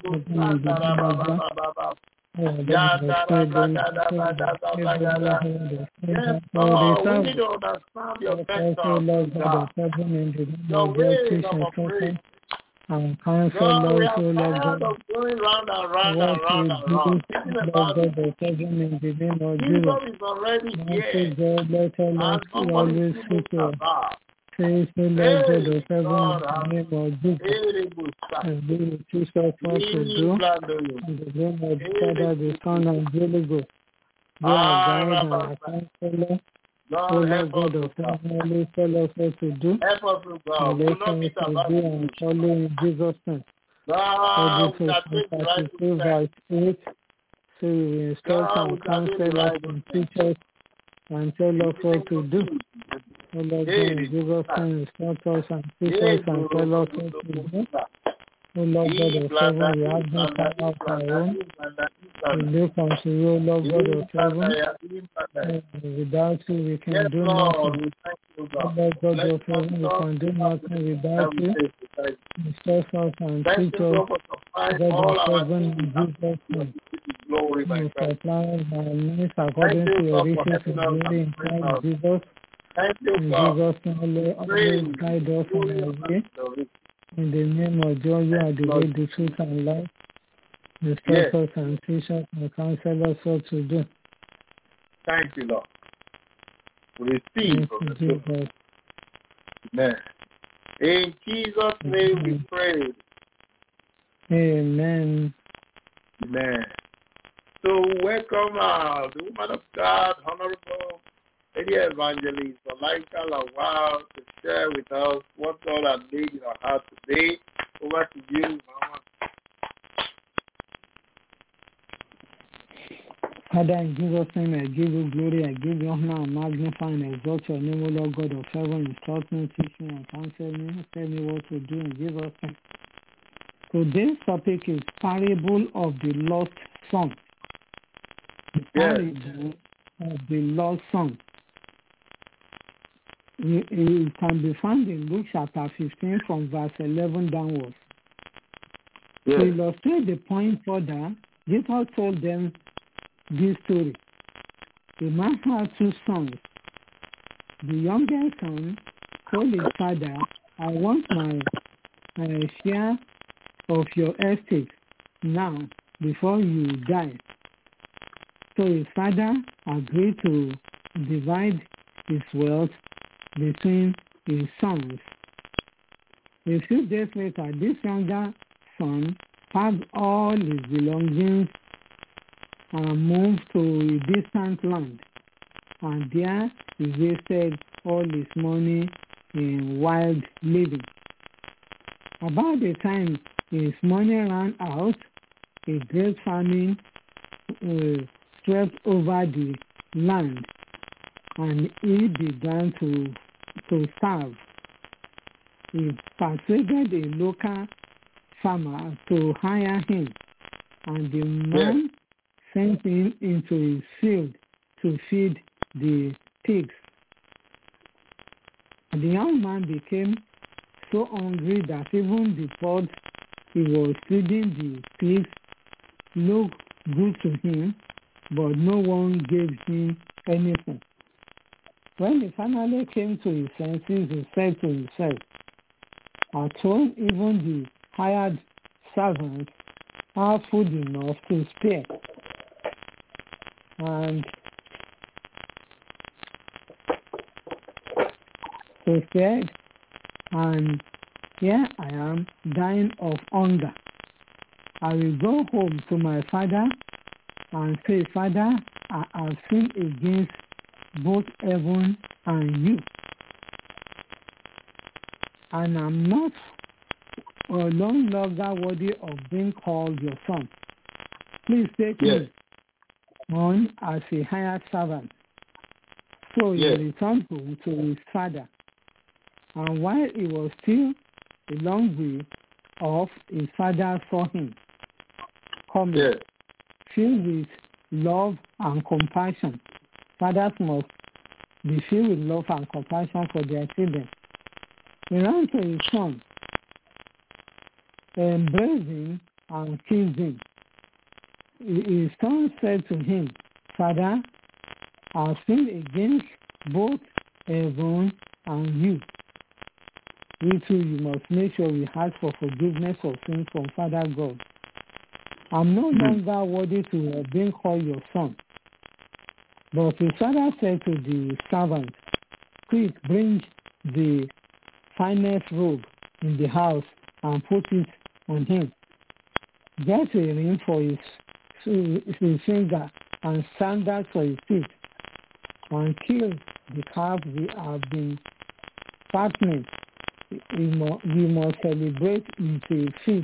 Yes, Lord, we need to understand your methods, God. Your ways of operation. And counsel God, we us, are O Lord tired God, of going round and round what and round we and do, round. Thinking Lord about God, it. the heaven in the name of Jesus Jesus. is already Mighty here. God, let us And somebody always still seek moves us. about. Praise the Lord God of Hey, heaven God, in the name of Jesus. I'm And we will teach us what to do. In the name of the Father, the Son, and the Holy Ghost. Be our guide and our counselor. O God, Lord help God us, of God. heaven, always tell us what to do. Help us, God. And We will let not us miss to about do you. and follow in Jesus' name. God, we Episode shall take the right thirty-two, to verse eight. So you will instruct God, we and shall take the counsel us right and to teach us and tell us what to do. O Lord God, in Jesus' name, instruct us and teach us and tell us what to do. O Lord God of heaven, we have no power of our own. We look unto you, O Lord God of heaven. And without you, we can Yes, do Lord, nothing. we thank you, O God. Lord God Let of heaven, we can do nothing without you. Instruct us and Thank teach you, us, God, for supplying God all of our heaven, needs. in Jesus' name. Glory, my You God. supply my needs Thank according to you, your God, for riches helping and us glory in and bringing Christ us. Jesus. Thank you, In God. Jesus' name, Lord, always Praise guide us on glory our and way. glory. In the name of God, you are the way, the truth, and life. Instruct Yes. us and teach us and counsel us what to do. Thank you, Lord. We receive Thank from you, the Lord. Jesus. Amen. In Jesus' name we pray. Amen. Amen. So welcome uh, the woman of God, Honorable Lady Evangelist Olaika Lawal, to share with us what God has laid in our heart today. Over to you, Mama. Father, in Jesus' name, I give you glory, I give you honor, and magnify and exalt your name, O Lord God of heaven. Instruct me, teach me, and counsel me. Tell me what to do in Jesus' name. Today's topic is Parable of the Lost Son. The Parable yes. of the Lost Son. It can be found in Luke chapter fifteen from verse eleven downwards. Yes. To illustrate the point further, Jesus told them this story. A man had two sons. The younger son told his father, I want my, my share of your estate now before you die. So his father agreed to divide his wealth between his sons. A few days later, this younger son packed all his belongings and moved to a distant land, and there he wasted all his money in wild living. About the time his money ran out, a great famine uh, swept over the land, and he began to, to starve. He persuaded a local farmer to hire him, and the man sent him into his field to feed the pigs. The young man became so hungry that even the pot he was feeding the pigs looked good to him, but no one gave him anything. When he finally came to his senses, he said to himself, at home even the hired servants have food enough to spare. And he said, and here I am dying of hunger. I will go home to my father and say, Father, I have sinned against both heaven and you, and I'm not are no longer worthy of being called your son. Please take Yes. me on as a hired servant. So he Yes. returned home to his father. And while he was still a long way off, his father saw him coming, Yes. filled with love and compassion. Fathers must be filled with love and compassion for their children. He ran to his son, embraced him, and kissed him. His son said to him, Father, I have sinned against both heaven and you. We too, you must make sure we ask for forgiveness of sins from Father God. I'm no longer worthy to have been called your son. But his father said to the servant, quick, bring the finest robe in the house and put it on him. Get a ring for his, his finger and sandals for his feet, and kill the calf we have been fattening. We must, we must celebrate with a feast.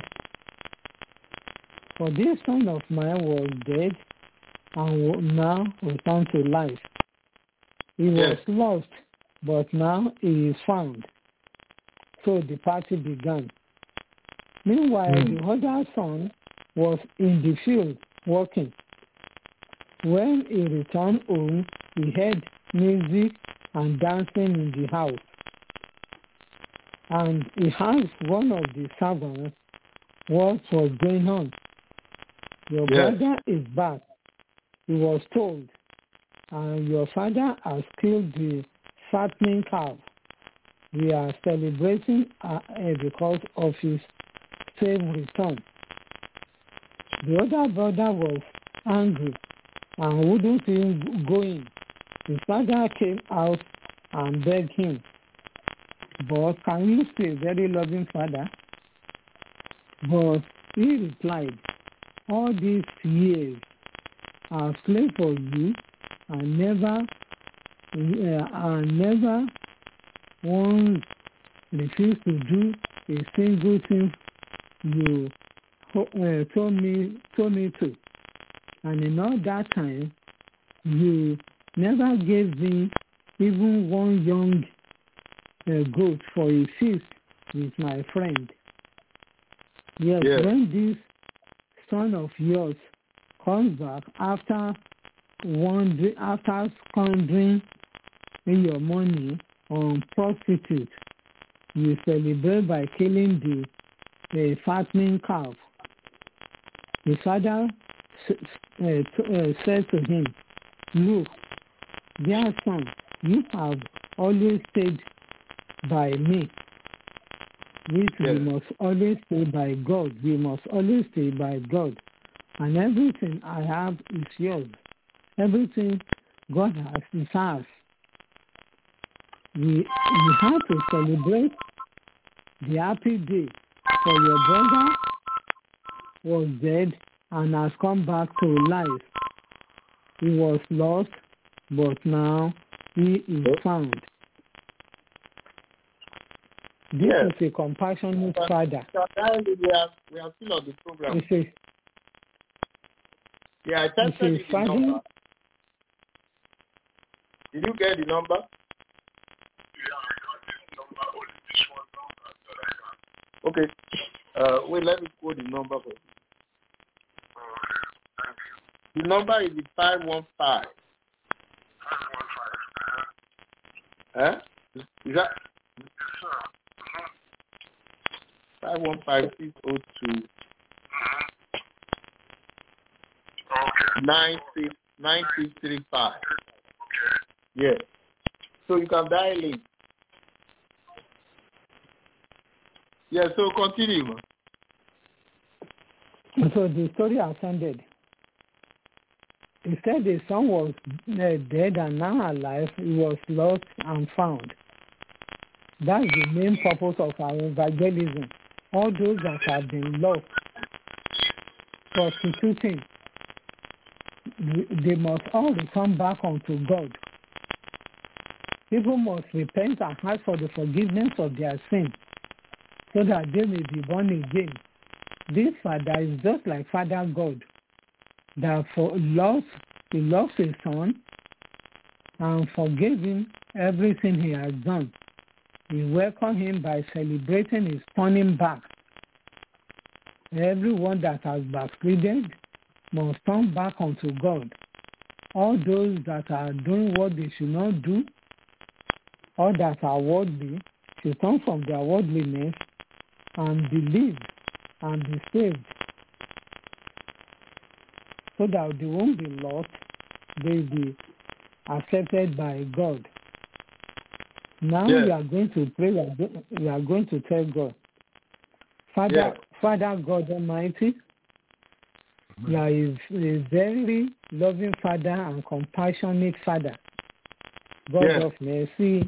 For this son of mine was dead and will now return to life. He was Yes. lost, but now he is found. So the party began. Meanwhile, Mm. the other son was in the field working. When he returned home, he heard music and dancing in the house. And he asked one of the servants what was going on. Your Yes. brother is back, he was told, and your father has killed the fattening calf. We are celebrating uh, because of his safe return. The other brother was angry and wouldn't even go in. His father came out and begged him, but can you say, very loving father? But he replied, all these years I have slaved for you and never, uh, and never once refused to do a single thing you uh, told me told me to. And in all that time, you never gave me even one young uh, goat for a feast with my friend. Yes, Yes. when this son of yours comes back after wandering, after squandering your money on prostitutes, you celebrate by killing the the fattening calf. The father uh, uh, said to him, look, dear son, you have always stayed by me. Which Yes. we must always stay by God. We must always stay by God. And everything I have is yours. Everything God has is ours. We, we have to celebrate the happy day, for your brother was dead and has come back to life. He was lost, but now he is found. This Yes. is a compassionate father. We are, we are still on the program. It's a, Yeah, I it's tested a you the father. number. Did you get the number? Okay. Uh, wait, let me quote the number for you. The number is the five one five. Huh? Is that five one five six zero two nine six nine six three five? Yes. So you can dial in. Yeah, so continue. So the story has ended. He said the son was uh, dead and now alive. He was lost and found. That's the main purpose of our evangelism. All those that have been lost, prostituting, they must all return back unto God. People must repent and ask for the forgiveness of their sin. so that they may be born again. This Father is just like Father God, that for loves, he loves his Son and forgave him everything he has done. He welcomed him by celebrating his turning back. Everyone that has backslidden must turn back unto God. All those that are doing what they should not do, or that are worldly, should turn from their worldliness and believe and be saved, so that they won't be lost, they'll be accepted by God. Now Yes. we are going to pray, we are, go- we are going to tell God, Father, Yes. Father God Almighty, you are a, a very loving Father and compassionate Father, God Yes. of mercy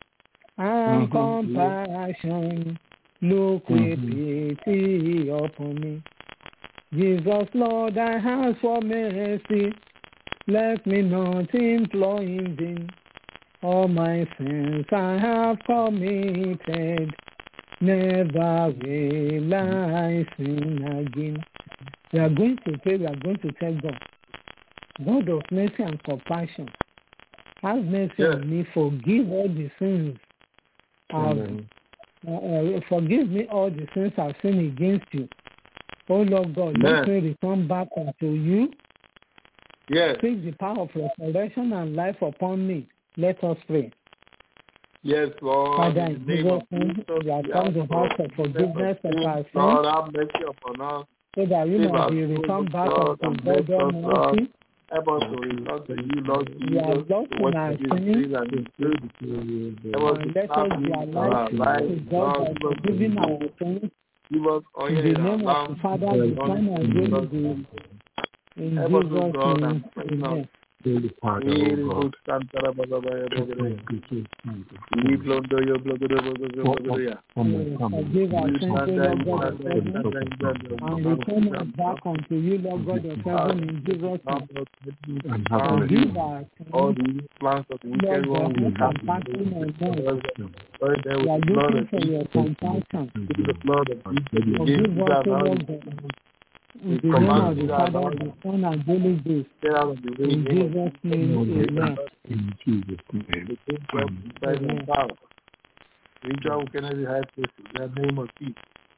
and Mhm. compassion, look with pity upon me. Jesus, Lord, I ask for mercy, let me not implore in vain. All my sins I have committed, never will I sin again. We are going to pray, we are going to tell God, God of mercy and compassion, have mercy Yes. on me, forgive all the sins. I've, Amen. uh, uh, forgive me all the sins I've sinned against you. Oh Lord God, let Amen. me return back unto you. Yes. Take the power of resurrection and life upon me. Let us pray. Yes, Lord. Father, In in the name of Jesus' name, Jesus, we have we come ask to for ask for forgiveness of our sins. sins, Lord, have mercy upon us. so that we Save might our be souls, returned back Lord, unto and bless God us, Lord. Almighty. Help us to return to you, Lord We are Jesus, lost to in worship our you in sins, spirit and in truth. Help us and to let serve us be you in alive our lives, to God Lord. by Give us forgiving our sins. Give us oil In the in our name of the lamp. Father, the Son, and the Holy Ghost. In Help us, O Jesus' God, and name, strengthen us. amen. Daily Father, We oh God, both stand up, blah, blah, blah, blah, blah, take blah. my good We blow the- your blood, blah, blah, blah, blah, blah, blah, blah. from my Mm, family, Forgive our from sins, my O Stand son, there, Lord you God stand of there, you heaven, stand there, you stand there. and return us back unto you, Lord God of heaven, in Jesus' name. and have Forgive mercy. our All sins, the evil plans of the wicked Lord God, one, we have have compassion on us. Lord, there We with are the blood looking of for your Jesus, compassion. with the blood of Jesus, Forgive against these us, O are Lord God. In we the name command of the these are Father, now the Son, and the Holy Ghost. get out of the way, In name of Jesus' Jesus. name, amen. In Jesus' name. The king of inside and Amen. power. Angel can every high place in the name of Jesus.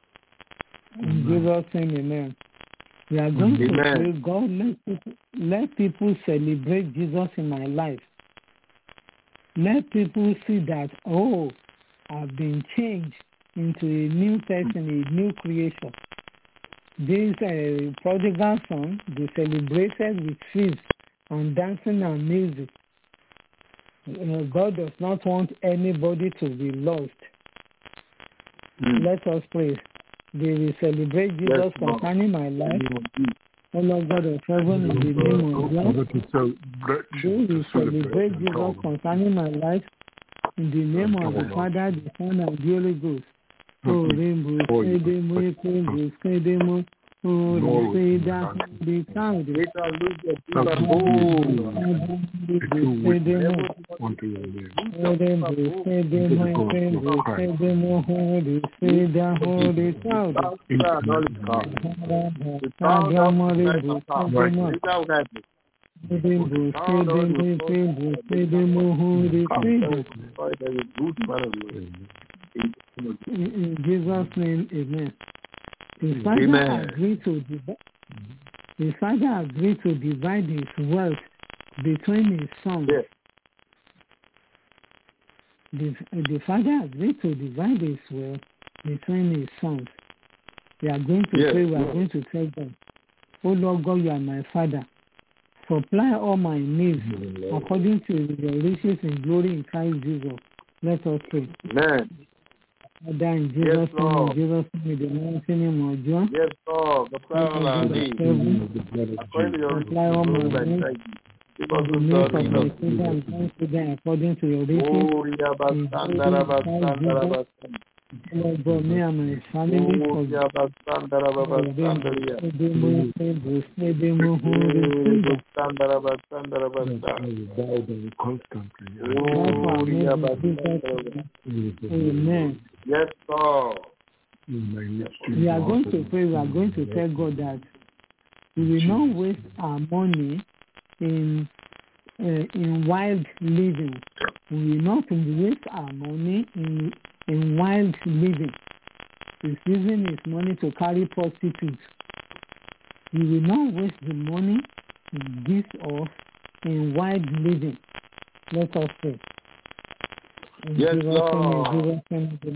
In Jesus' name, amen. We are going to Amen. pray, God, let people, let people celebrate Jesus in my life. Let people see that, oh, I've been changed into a new person, a new creation. This uh, prodigal son, they celebrated with feast and dancing and music. Uh, God does not want anybody to be lost. Mm. Let us pray. They will celebrate Jesus Yes, Lord. concerning my In life. the name of Jesus. O Lord God of heaven, in the name of God, they will celebrate Jesus concerning my life. In the name of the Father, the Son, and the Holy Ghost. Oh, rainbow, sedemo, rainbow, sedemo, oh, the seda, the sound, the Later, lose your Oh, sedemo, unto your name. oh, rainbow, sedemo, rainbow, sedemo, oh, the seda, oh, the sound. The sound of the sound. Right. Later, we have it. Rainbow, sedemo, rainbow, sedemo, oh, the seda. In Jesus' name, amen. The Father Amen. agreed to divide. The Father agreed to divide his wealth between his sons. Yes. The, the Father agreed to divide his wealth between his sons. We are going to Yes. pray. We are going to tell them, "Oh Lord God, you are my Father. Supply all my needs according to your riches in glory in Christ Jesus." Let us pray. Amen. Father, in Jesus' Yes, name, in Lord. Jesus' name, in the mighty name of John. Yes, Lord. Supply all our needs. According to your Supply all my riches needs. and give us The the needs of glory my of children and grandchildren according to your riches. Oh, Yabasandarabasandarabasand. Lord God, me and my family Oh, for Yabasandarabasandaria. Sandarabasandarabasand. Constantly. Oh, Yabasandarabasandarabasand. Amen. Yes, Lord. We are going to pray. We are going to tell God that we will not waste our money in uh, in wild living. We will not waste our money in in wild living. He's using his money to carry prostitutes. We will not waste the money he gives us in wild living. Let us pray. Yes, Lord. We will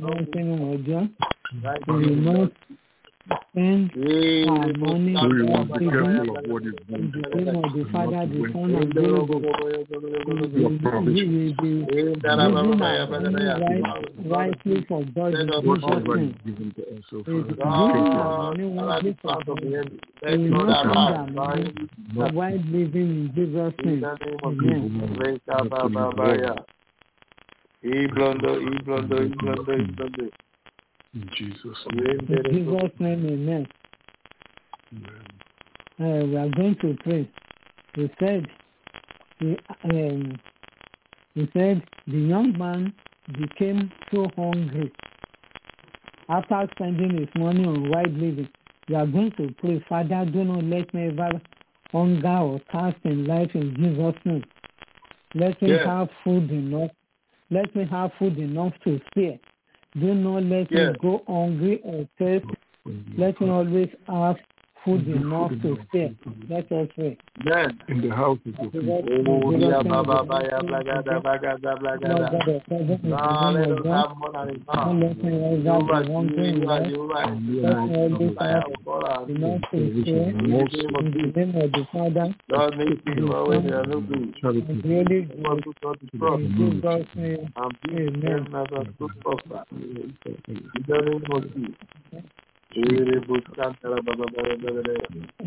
not spend our money We will on be living. careful of what is In going the to name of the and Father, not to the waste Son, and the Holy Ghost. We your will provisions. be using our money right, rightly for God in Jesus' Whatever is name. given to us, so We will be Father, using take our care money of rightly for God. Let We will God not spend our arise. money Not while living in Jesus' In name. the name of Amen. evil, Jesus. not to live wrong. E blondo, e blondo, e blondo, e blondo. In Jesus' In name. In Jesus' name, amen. Amen. Uh, we are going to pray. He said, he, um, he said, the young man became so hungry after spending his money on wild living. We are going to pray, Father, do not let me ever hunger or thirst in life in Jesus' name. Let me Yes. have food enough. Let me have food enough to spare. Do not let Yes. me go hungry or thirst. Let me always have food enough to spare. Let us pray. Yes. In the house of your people. Oh, yeah, baba, baya, blagada, blagada, blagada. Nah, let us have more than enough. Jehovah, Jehovah, Jehovah. Let me always have enough to spare. In the name of the Father, Lord, make me always a no good. and really good. In Jesus' name, And be amen. as a good prosper. In the name of Jesus. Ere buscantara baba baba baba.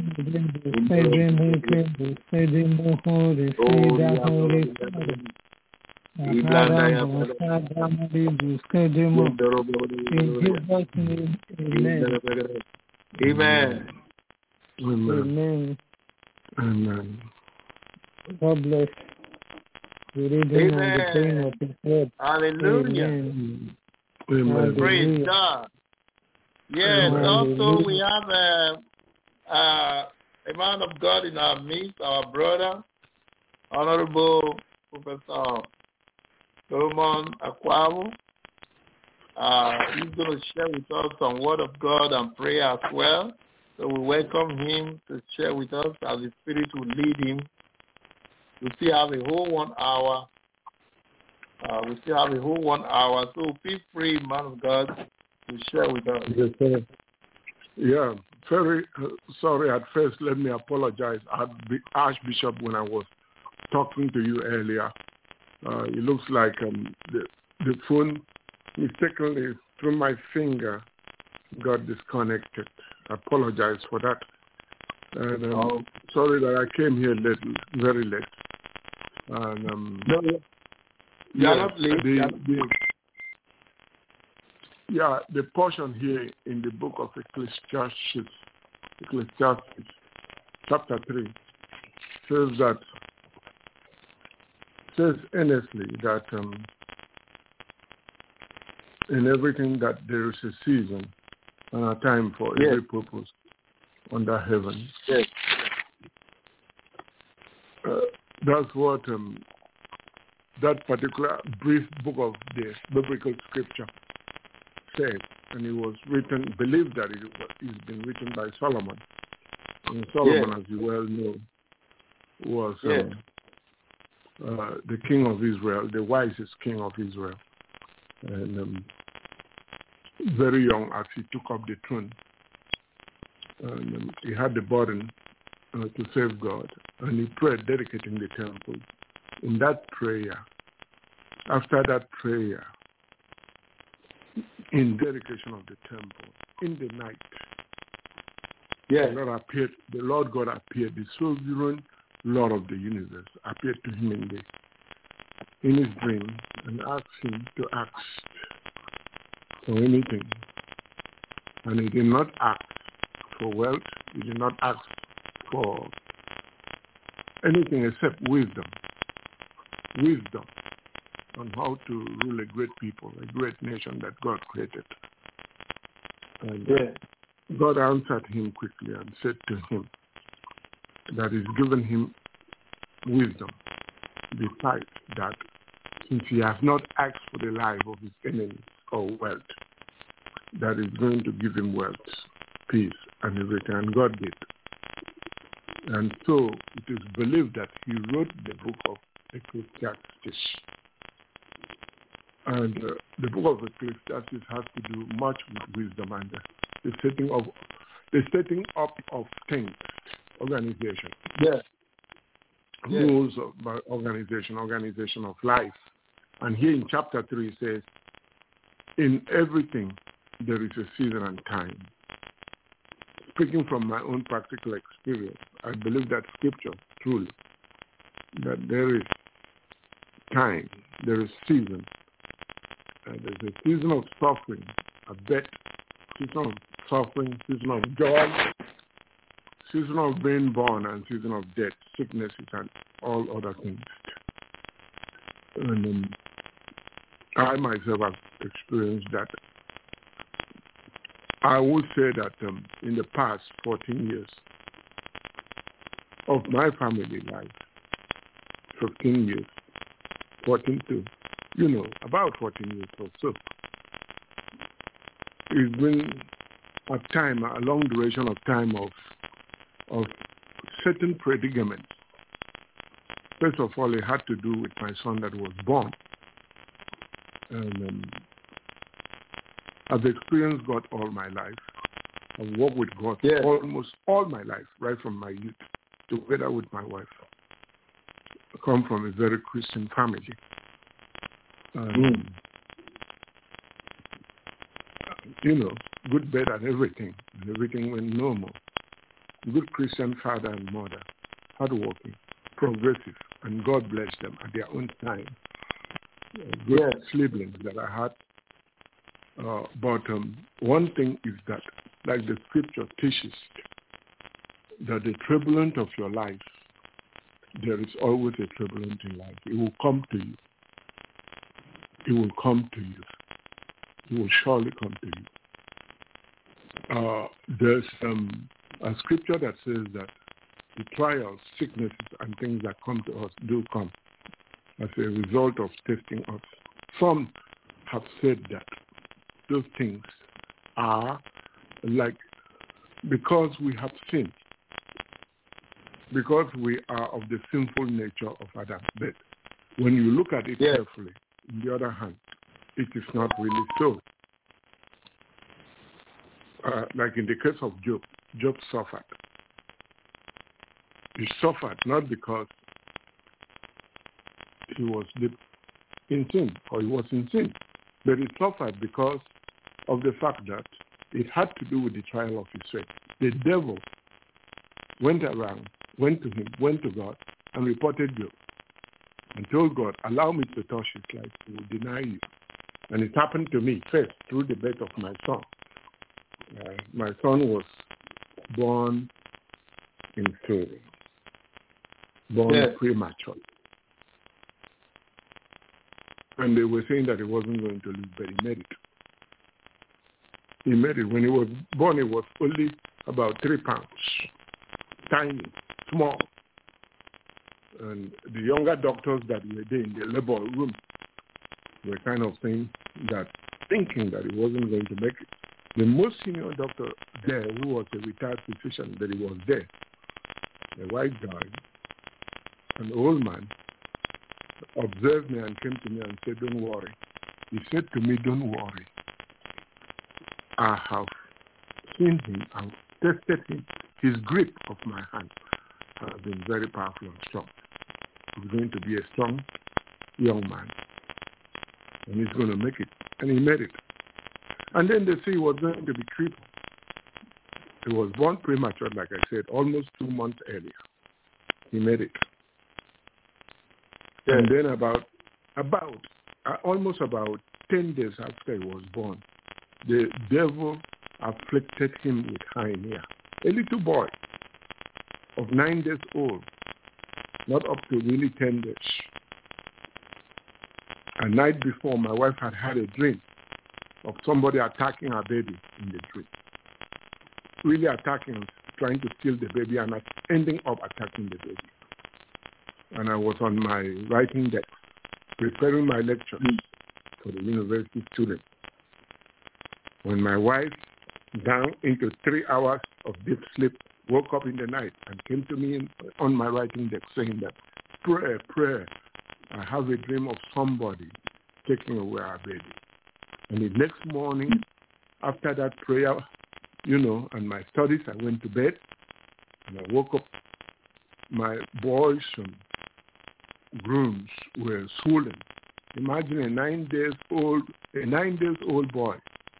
Oh, yeah, baba. Iblanda ya baba. In Jesus' name, amen. Amen. Amen. Amen. Amen. God bless. We reading on the praying of His word. Hallelujah. Amen. Amen. Praise Hallelujah. God. Yes, Amen. also we have a, a, a man of God in our midst, our brother, Honorable Professor Solomon Akwabu. Uh, he's going to share with us some word of God and prayer as well. So we welcome him to share with us as the Spirit will lead him. We still have a whole one hour. Uh, we still have a whole one hour. So feel free, man of God, to share with us. Yes, sir. Yeah, very uh, sorry at first. Let me apologize. I had the Archbishop when I was talking to you earlier. Uh, it looks like um, the, the phone mistakenly through my finger got disconnected. I apologize for that. And um, Oh. sorry that I came here late, very late. And um, No, you yeah, are not late. the, You are not the, yeah, the portion here in the book of Ecclesiastes, Ecclesiastes, chapter three, says that says earnestly that um, in everything that there is a season and a time for Yes. every purpose under heaven. Yes. Uh, that's what um, that particular brief book of the biblical scripture said, and it was written, believed that it was, it's been written by Solomon. And Solomon, Yes. as you well know, was Yes. um, uh, the king of Israel, the wisest king of Israel, and um, very young as he took up the throne. And um, he had the burden uh, to serve God, and he prayed, dedicating the temple. In that prayer, after that prayer, in dedication of the temple, in the night, Yes. the Lord appeared. The Lord God appeared. The sovereign Lord of the universe appeared to him in the in his dream and asked him to ask for anything. And he did not ask for wealth. He did not ask for anything except wisdom. Wisdom on how to rule a great people, a great nation that God created. And yeah. God answered him quickly and said to him that he's given him wisdom, besides that, since he has not asked for the life of his enemies or wealth, that is going to give him wealth, peace, and everything. And God did. And so it is believed that he wrote the book of Ecclesiastes. And uh, the book of Ecclesiastes has to do much with wisdom and uh, the setting of the setting up of things, organization. Yes. yes. Rules of organization, organization of life. And here in chapter three it says, in everything there is a season and time. Speaking from my own practical experience, I believe that scripture truly, that there is time, there is season. Uh, there's a season of suffering, a bet, season of suffering, season of joy, season of being born, and season of death, sicknesses, and all other things. And um, I myself have experienced that. I would say that um, in the past fourteen years of my family life, fifteen years, fourteen to, you know, about fourteen years or so, it's been a time, a long duration of time of of certain predicaments. First of all, it had to do with my son that was born. And um, I've experienced God all my life. I've walked with God yeah. almost all my life, right from my youth, together with my wife. I come from a very Christian family. Um, mm. You know, good bed and everything. And everything went normal. Good Christian father and mother, hardworking, progressive, and God bless them at their own time. Uh, good yes. siblings that I had. Uh, but um, one thing is that, like the scripture teaches, that the turbulence of your life, there is always a turbulence in life. It will come to you. It will come to you. It will surely come to you. Uh, there's um, a scripture that says that the trials, sicknesses, and things that come to us do come as a result of testing us. Some have said that those things are like because we have sinned, because we are of the sinful nature of Adam. But when you look at it yeah. carefully, on the other hand, it is not really so. Uh, like in the case of Job, Job suffered. He suffered not because he was in sin or he was in sin, but he suffered because of the fact that it had to do with the trial of his faith. The devil went around, went to him, went to God, and reported Job and told God, allow me to touch his life, he will deny you. And it happened to me first through the birth of my son. Uh, my son was born in Syria, born yes. prematurely. And they were saying that he wasn't going to live, but he made it. He made it. When he was born, he was only about three pounds, tiny, small. And the younger doctors that were there in the labor room were kind of saying that, thinking that he wasn't going to make it. The most senior doctor there, who was a retired physician, that he was there, a white guy, an old man, observed me and came to me and said, don't worry. He said to me, don't worry. I have seen him and tested him. His grip of my hand has been very powerful and strong. He's going to be a strong young man. And he's going to make it. And he made it. And then they say he was going to be crippled. He was born premature, like I said, almost two months earlier. He made it. Yeah. And then about, about, uh, almost about ten days after he was born, the devil afflicted him with hernia. A little boy of nine days old, not up to really ten days. A night before, my wife had had a dream of somebody attacking her baby in the dream. really attacking, trying to steal the baby, and ending up attacking the baby. And I was on my writing desk, preparing my lectures for the university students, when my wife, down into three hours of deep sleep, woke up in the night and came to me in, on my writing desk saying that, prayer, prayer, I have a dream of somebody taking away our baby. And the next morning, after that prayer, you know, and my studies, I went to bed, and I woke up. My boys and grooms were swollen. Imagine a nine days old, a nine days old boy,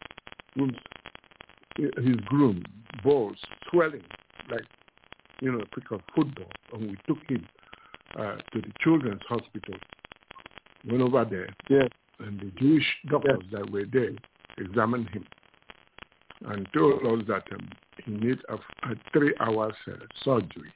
his groom, balls swelling like, you know, a prick of football. And we took him uh, to the children's hospital. Went over there, yes. and the Jewish doctors yes. that were there examined him and told us that um, he needs a, a three hours uh, surgery.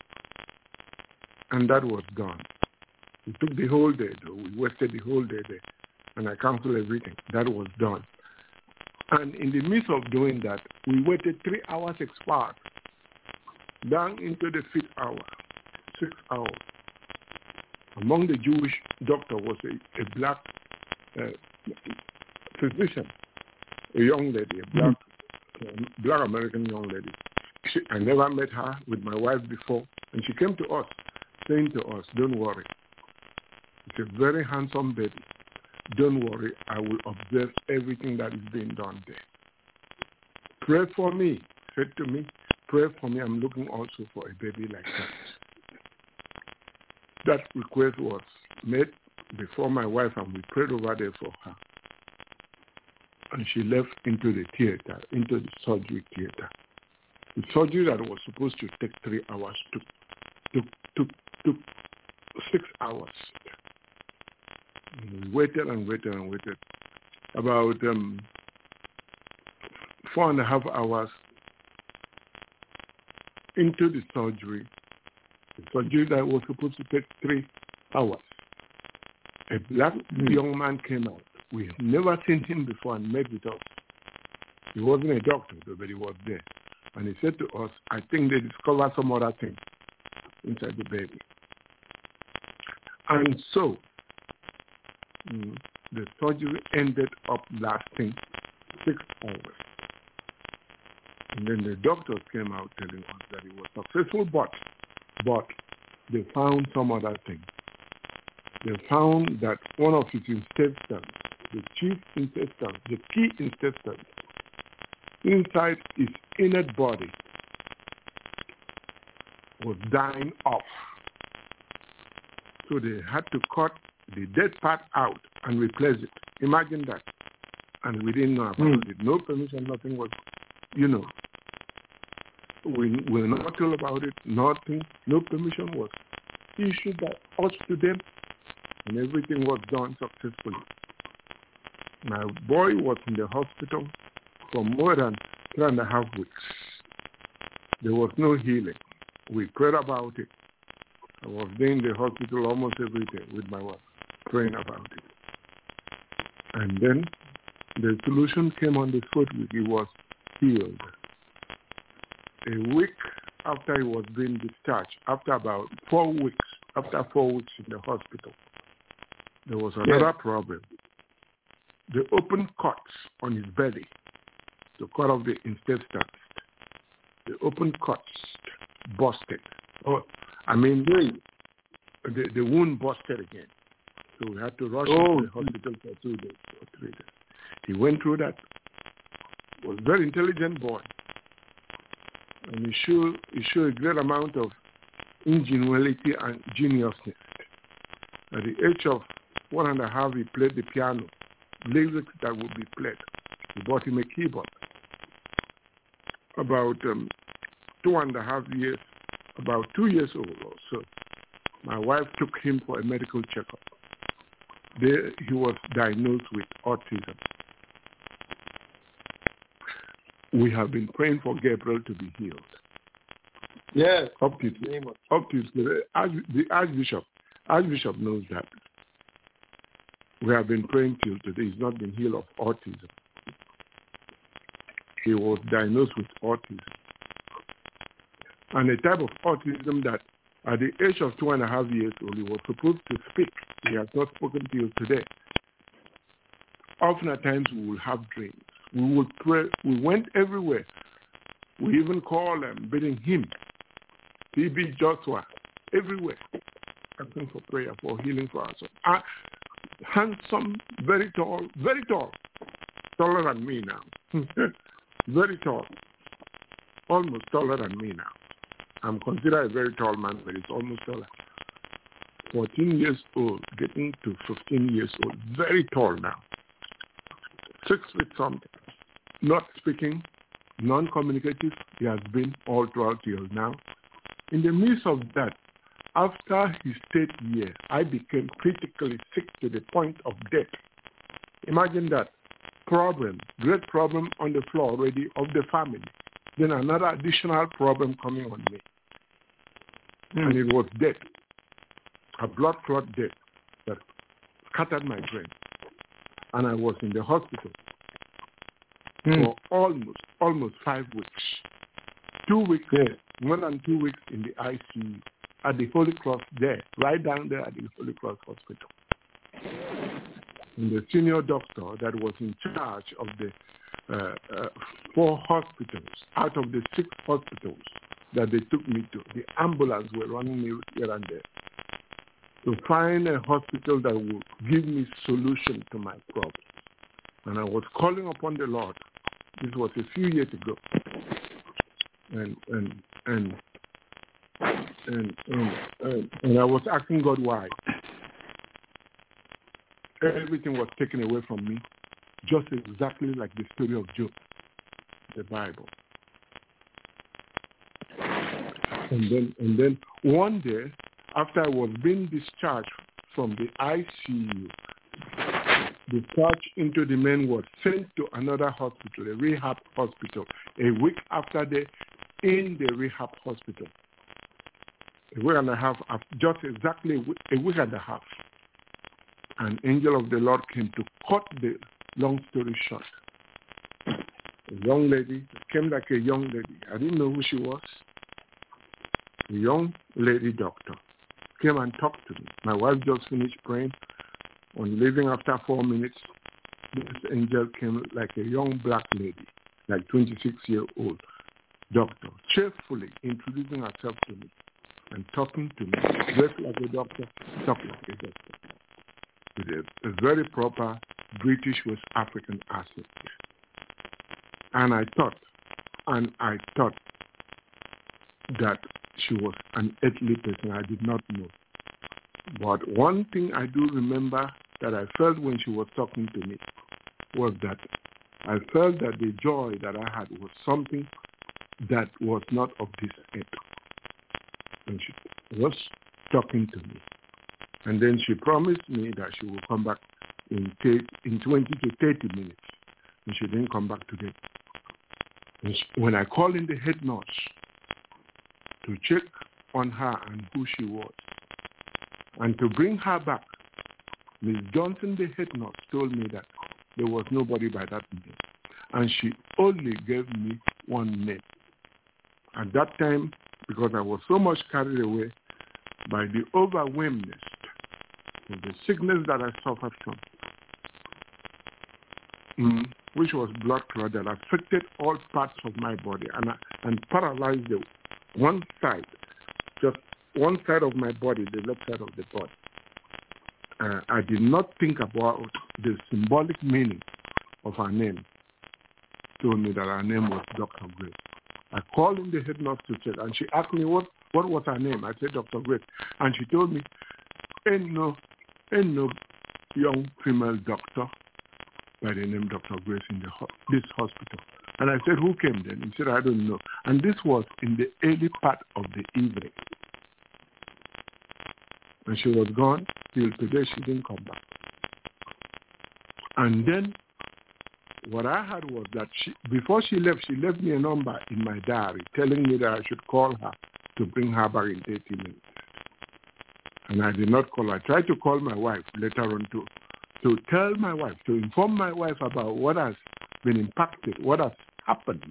And that was done. We took the whole day, though. We wasted the whole day there, and I canceled everything. That was done. And in the midst of doing that, we waited three hours expired, down into the fifth hour, six hours. Among the Jewish doctor was a, a black uh, physician, a young lady, a black, mm-hmm. uh, black American young lady. She, I never met her with my wife before, and she came to us, saying to us, don't worry. It's a very handsome baby. Don't worry, I will observe everything that is being done there. Pray for me, said to me, pray for me. I'm looking also for a baby like that. That request was made before my wife, and we prayed over there for her. And she left into the theater, into the surgery theater. The surgery that was supposed to take three hours took, took, took, took six hours. And we waited and waited and waited. About um, four and a half hours into the surgery, the surgery that was supposed to take three hours, a black young man came out. We had never seen him before and met with us. He wasn't a doctor, but he was there. And he said to us, I think they discovered some other thing inside the baby. And so, mm, the surgery ended up lasting six hours. And then the doctors came out telling us that it was successful, but, but they found some other thing. They found that one of his intestines, the chief intestine, the key intestine, inside his inner body was dying off. So they had to cut the dead part out and replace it. Imagine that. And we didn't know about mm. it. No permission, nothing was, you know. We were not told about it, nothing. No permission was issued by us to them, and everything was done successfully. My boy was in the hospital for more than three and a half weeks. There was no healing. We prayed about it. I was there in the hospital almost every day with my wife, praying about it. And then the solution came on the fourth week. He was healed. A week after he was being discharged, after about four weeks, after four weeks in the hospital, there was another yeah. problem. The open cuts on his belly, the cut of the intestines, the open cuts busted. Oh, I mean, the, the wound busted again. So we had to rush oh. him to the hospital for two days or three days. He went through that. Was a very intelligent boy. And he showed, he showed a great amount of ingenuity and geniusness. At the age of one and a half, he played the piano, lyrics that would be played. We bought him a keyboard. About um, two and a half years, about two years old or so, my wife took him for a medical checkup. There he was diagnosed with autism. We have been praying for Gabriel to be healed. Yes. Up to, up to the, the Archbishop. Archbishop knows that. We have been praying till today. He's not been healed of autism. he was diagnosed with autism. And a type of autism that at the age of two and a half years old, he was supposed to speak. He has not spoken till today. Often at times we will have dreams. We would pray. We went everywhere. We even called him, bidding him, T B Joshua, everywhere, asking for prayer, for healing for us. Uh, handsome, very tall, very tall, taller than me now. Very tall, almost taller than me now. I'm considered a very tall man, but it's almost taller. fourteen years old, getting to fifteen years old, very tall now. Six feet something, not speaking, non-communicative, he has been all throughout till now. In the midst of that, after he stayed here, I became critically sick to the point of death. Imagine that. Problem, great problem on the floor already of the family. Then another additional problem coming on me. Mm. And it was death, a blood clot death that scattered my brain. And I was in the hospital mm. for almost, almost five weeks. Two weeks there, more than two weeks in the I C U at the Holy Cross there, right down there at the Holy Cross Hospital. And the senior doctor that was in charge of the uh, uh, four hospitals, out of the six hospitals that they took me to, the ambulance were running me here and there to find a hospital that would give me solution to my problem. And I was calling upon the Lord. This was a few years ago. And and and and and, and, and I was asking God why. Everything was taken away from me, just exactly like the story of Job, the Bible. And then, and then one day, after I was being discharged from the I C U, discharged into the main ward, sent to another hospital, a rehab hospital, a week after they in the rehab hospital. A week and a half, just exactly a week and a half. An angel of the Lord came to cut the long story short. A young lady, came like a young lady. I didn't know who she was. A young lady doctor came and talked to me. My wife just finished praying. On leaving after four minutes, this angel came like a young black lady, like twenty-six-year-old doctor, cheerfully introducing herself to me and talking to me, dressed like a doctor, talking like a doctor. With a, a very proper British West African accent. And I thought, and I thought that she was an earthly person. I did not know. But one thing I do remember that I felt when she was talking to me was that I felt that the joy that I had was something that was not of this earth. And she was talking to me. And then she promised me that she will come back in, in twenty to thirty minutes. And she didn't come back today. And she, when I called in the head nurse to check on her and who she was, and to bring her back, Miz Johnson, the head nurse, told me that there was nobody by that name. And she only gave me one name. At that time, because I was so much carried away by the overwhelmness of the sickness that I suffered from, mm, which was blood clot that affected all parts of my body and, and paralyzed the one side, just one side of my body, the left side of the body. Uh, I did not think about the symbolic meaning of her name. Told me that her name was Doctor Grace. I called in the head nurse to check, and she asked me what, what was her name. I said Doctor Grace, and she told me, ain't no, ain't no young female doctor by the name Doctor Grace in the ho- this hospital. And I said, who came then? He said, I don't know. And this was in the early part of the evening. And she was gone till today. She didn't come back. And then what I had was that she, before she left, she left me a number in my diary telling me that I should call her to bring her back in thirty minutes. And I did not call her. I tried to call my wife later on to, to tell my wife, to inform my wife about what has been impacted, what has happened.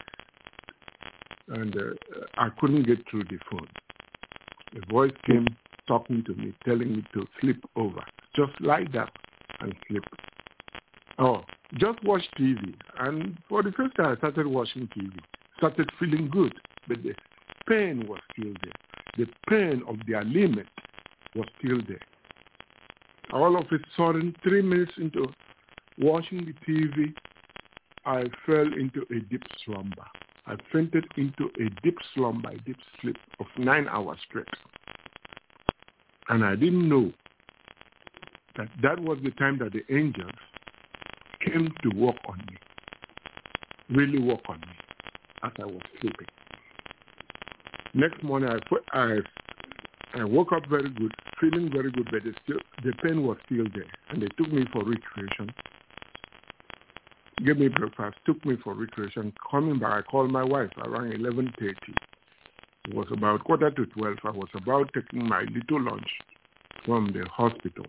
And uh, I couldn't get through the phone. A voice came talking to me, telling me to sleep over. Just lie down and sleep. Oh, just watch T V. And for the first time, I started watching T V. Started feeling good, but the pain was still there. The pain of the ailment was still there. All of a sudden, three minutes into watching the T V, I fell into a deep slumber. I fainted into a deep slumber, a deep sleep of nine hours straight. And I didn't know that that was the time that the angels came to work on me, really work on me as I was sleeping. Next morning, I, I, I woke up very good, feeling very good, but the, still, the pain was still there. And they took me for recreation, gave me breakfast, took me for recreation. Coming back, I called my wife around eleven thirty. It was about quarter to twelve. I was about taking my little lunch from the hospital.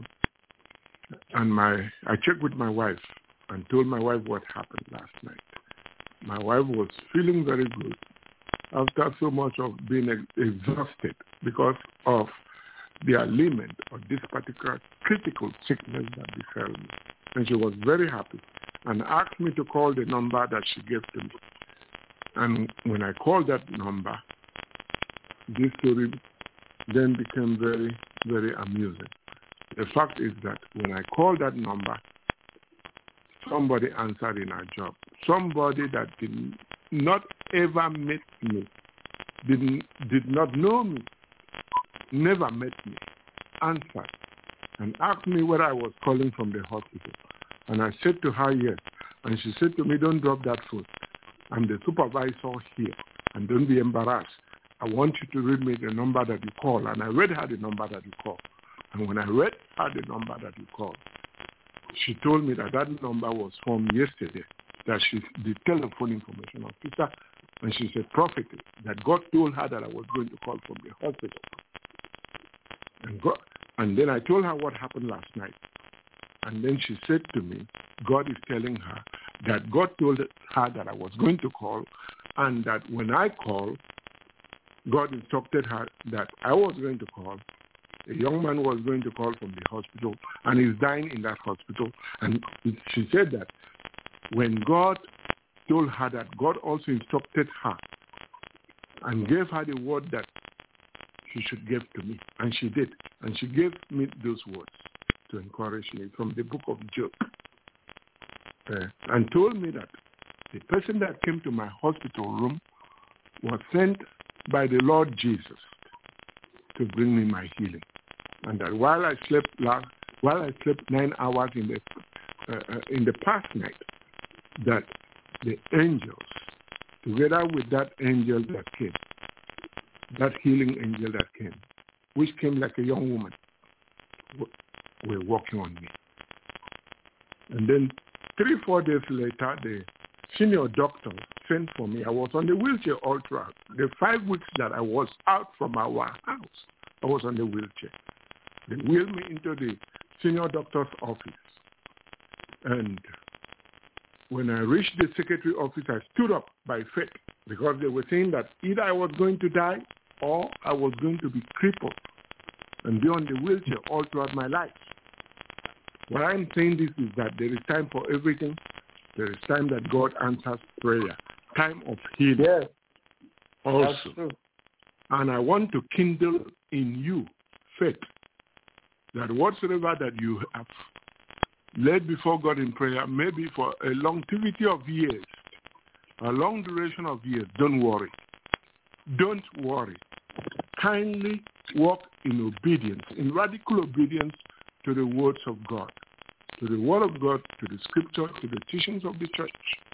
And my I checked with my wife and told my wife what happened last night. My wife was feeling very good after so much of being exhausted because of the ailment of this particular critical sickness that befell me. And she was very happy and asked me to call the number that she gave to me. And when I called that number, this story then became very, very amusing. The fact is that when I called that number, somebody answered in our job. Somebody that did not ever met me, didn't, did not know me, never met me, answered and asked me whether I was calling from the hospital. And I said to her, yes. And she said to me, don't drop that phone. I'm the supervisor here, and don't be embarrassed. I want you to read me the number that you call. And I read her the number that you call. And when I read her the number that you called, she told me that that number was from yesterday, that she's the telephone information officer, and she's a prophetess, that God told her that I was going to call from the hospital. And, God, and then I told her what happened last night. And then she said to me, God is telling her that God told her that I was going to call, and that when I call, God instructed her that I was going to call. A young man was going to call from the hospital, and he's dying in that hospital. And she said that when God told her that, God also instructed her and gave her the word that she should give to me. And she did. And she gave me those words to encourage me from the book of Job. Uh, and told me that the person that came to my hospital room was sent by the Lord Jesus to bring me my healing. And that while I slept last, while I slept nine hours in the uh, uh, in the past night, that the angels, together with that angel that came, that healing angel that came, which came like a young woman, were working on me. And then three, four days later, the senior doctor sent for me. I was on the wheelchair all throughout. The five weeks that I was out from our house, I was on the wheelchair. They wheeled me into the senior doctor's office. And when I reached the secretary office, I stood up by faith because they were saying that either I was going to die or I was going to be crippled and be on the wheelchair all throughout my life. What I'm saying this is that there is time for everything. There is time that God answers prayer. Time of healing. Yes. Also. That's true. And I want to kindle in you faith that whatsoever that you have led before God in prayer, maybe for a longevity of years, a long duration of years, don't worry. Don't worry. Kindly walk in obedience, in radical obedience to the words of God, to the word of God, to the scripture, to the teachings of the church,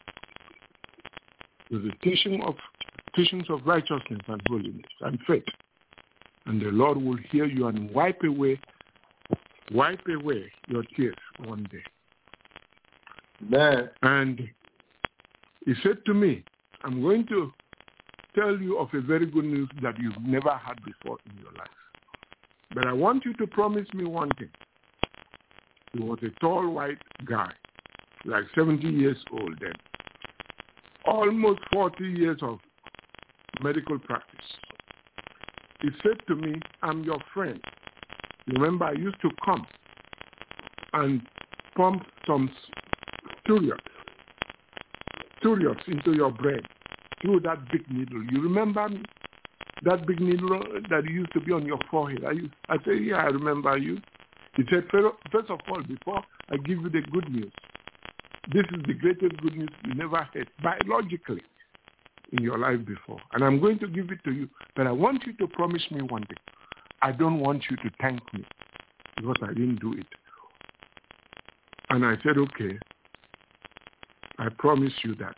to the teaching of teachings of righteousness and holiness and faith. And the Lord will hear you and wipe away, wipe away your tears one day. Man. And he said to me, I'm going to tell you of a very good news that you've never had before in your life. But I want you to promise me one thing. He was a tall white guy, like seventy years old then. almost forty years of medical practice. He said to me, I'm your friend. Remember, I used to come and pump some Turios, Turios into your brain through that big needle. You remember me? That big needle that used to be on your forehead. I, used, I said, yeah, I remember you. He said, first of all, before I give you the good news, this is the greatest good news you never heard biologically in your life before. And I'm going to give it to you, but I want you to promise me one thing. I don't want you to thank me because I didn't do it. And I said, okay, I promise you that.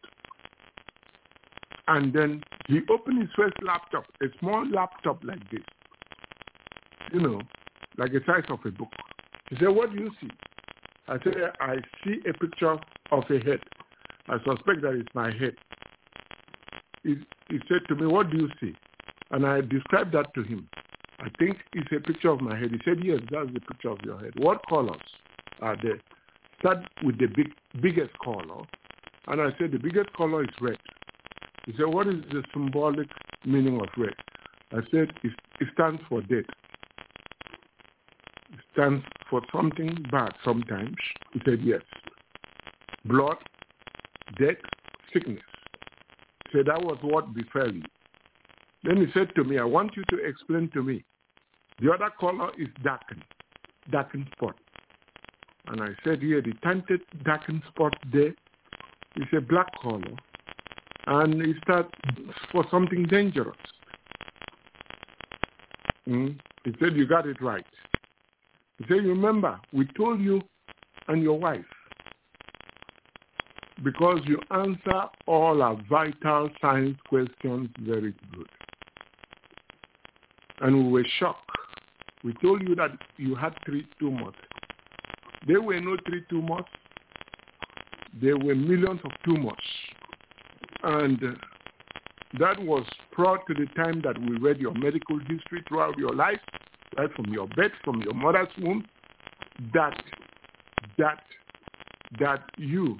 And then he opened his first laptop, a small laptop like this, you know, like the size of a book. He said, what do you see? I said, I see a picture of a head. I suspect that it's my head. He, he said to me, what do you see? And I described that to him. I think it's a picture of my head. He said, yes, that's the picture of your head. What colors are there? Start with the big, biggest color. And I said, the biggest color is red. He said, what is the symbolic meaning of red? I said, it, it stands for death. It stands for something bad sometimes. He said, yes. Blood, death, sickness. He said, that was what befell you. Then he said to me, I want you to explain to me. The other color is darkened, darkened spot. And I said, yeah, the tinted darkened spot there is a black color. And it starts for something dangerous. Mm? He said, you got it right. He said, remember, we told you and your wife, because you answer all our vital science questions very good. And we were shocked. We told you that you had three tumors. There were no three tumors. There were millions of tumors. And uh, that was prior to the time that we read your medical history throughout your life, right from your birth, from your mother's womb, that, that, that you,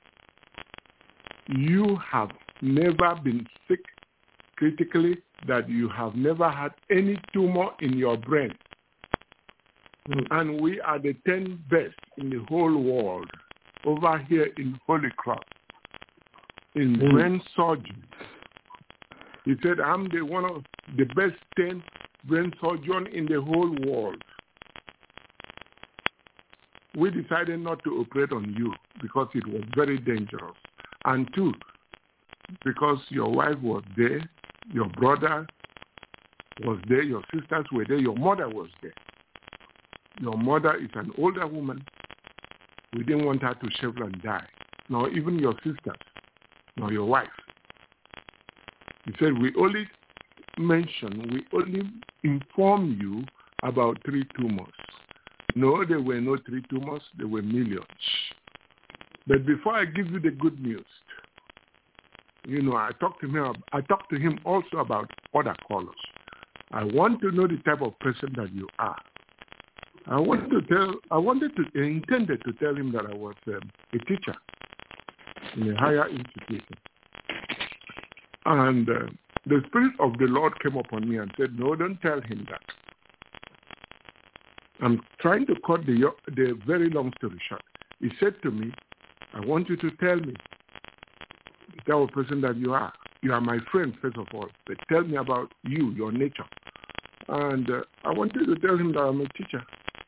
you have never been sick critically, that you have never had any tumor in your brain. Mm. And we are the ten best in the whole world over here in Holy Cross in mm. brain surgery. He said, I'm the one of the best ten brain surgeons in the whole world. We decided not to operate on you because it was very dangerous. And two, because your wife was there, your brother was there, your sisters were there, your mother was there. Your mother is an older woman. We didn't want her to shrivel and die, nor even your sisters, nor your wife. He said, we only mention, we only inform you about three tumors. No, there were no three tumors, there were millions. But before I give you the good news, you know, I talked to him, I talked to him also about other colors. I want to know the type of person that you are. I wanted to tell, I wanted to, I intended to tell him that I was um, a teacher in a higher institution. And uh, the Spirit of the Lord came upon me and said, no, don't tell him that. I'm trying to cut the, the very long story short. He said to me, I want you to tell me the type of person that you are. You are my friend, first of all, but tell me about you, your nature. And uh, I wanted to tell him that I'm a teacher.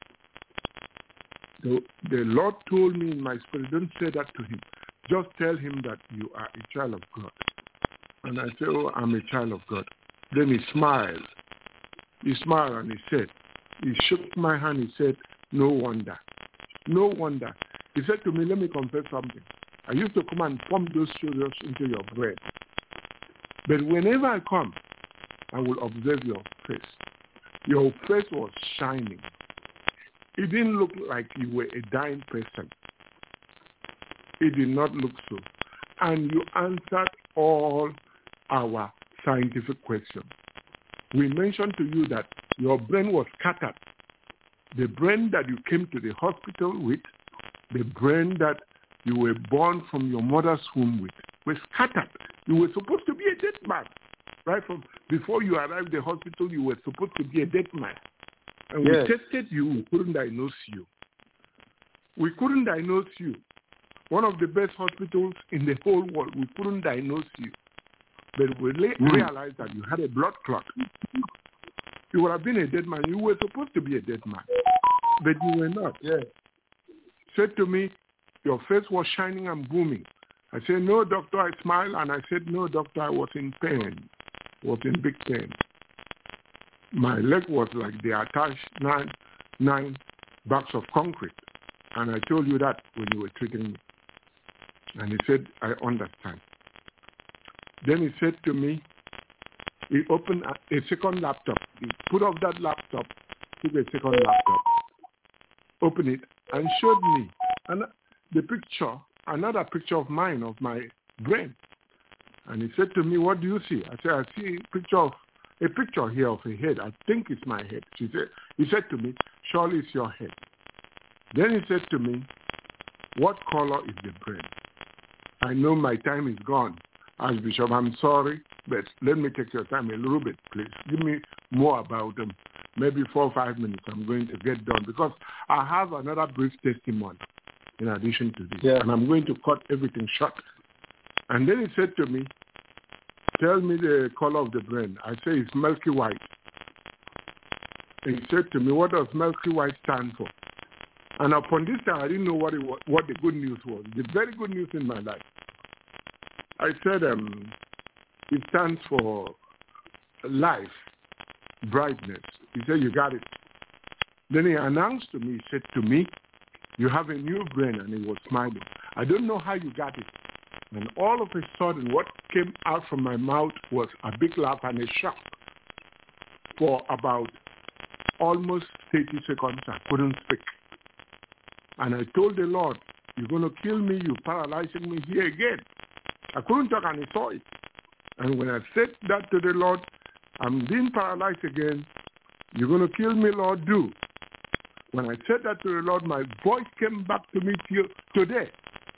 The, the Lord told me in my spirit, don't say that to him. Just tell him that you are a child of God. And I said, oh, I'm a child of God. Then he smiled. He smiled and he said, he shook my hand. He said, no wonder. No wonder. He said to me, let me confess something. I used to come and pump those children into your brain. But whenever I come, I will observe your face. Your face was shining. It didn't look like you were a dying person. It did not look so. And you answered all our scientific questions. We mentioned to you that your brain was scattered. The brain that you came to the hospital with, the brain that you were born from your mother's womb with, were scattered. You were supposed to be a dead man. Right from before you arrived at the hospital, you were supposed to be a dead man. And yes. we tested you, we couldn't diagnose you. We couldn't diagnose you. One of the best hospitals in the whole world, we couldn't diagnose you. But we mm. realized that you had a blood clot. You would have been a dead man. You were supposed to be a dead man. But you were not. Yes. Said to me, your face was shining and booming. I said, no, doctor. I smiled, and I said, no, doctor, I was in pain. was in big pain. My leg was like they attached nine, nine bags of concrete. And I told you that when you were treating me. And he said, I understand. Then he said to me, he opened a, a second laptop. He put off that laptop, took a second laptop, opened it, and showed me and the picture, another picture of mine, of my brain. And he said to me, what do you see? I said, I see a picture of a picture here of a head. I think it's my head. She said, he said to me, surely it's your head. Then he said to me, what color is the brain? I know my time is gone. Archbishop, I'm sorry, but let me take your time a little bit, please. Give me more about them. Maybe four or five minutes I'm going to get done because I have another brief testimony in addition to this. Yeah. And I'm going to cut everything short. And then he said to me, tell me the color of the brain. I say it's milky white. And he said to me, what does milky white stand for? And upon this time, I didn't know what it was, what the good news was. The very good news in my life. I said, um, it stands for life, brightness. He said, you got it. Then he announced to me, he said to me, you have a new brain, and he was smiling. I don't know how you got it. And all of a sudden, what came out from my mouth was a big laugh and a shock. For about almost thirty seconds, I couldn't speak. And I told the Lord, you're going to kill me, you're paralyzing me here again. I couldn't talk, and he saw it. And when I said that to the Lord, I'm being paralyzed again. You're going to kill me, Lord, do. When I said that to the Lord, my voice came back to me today.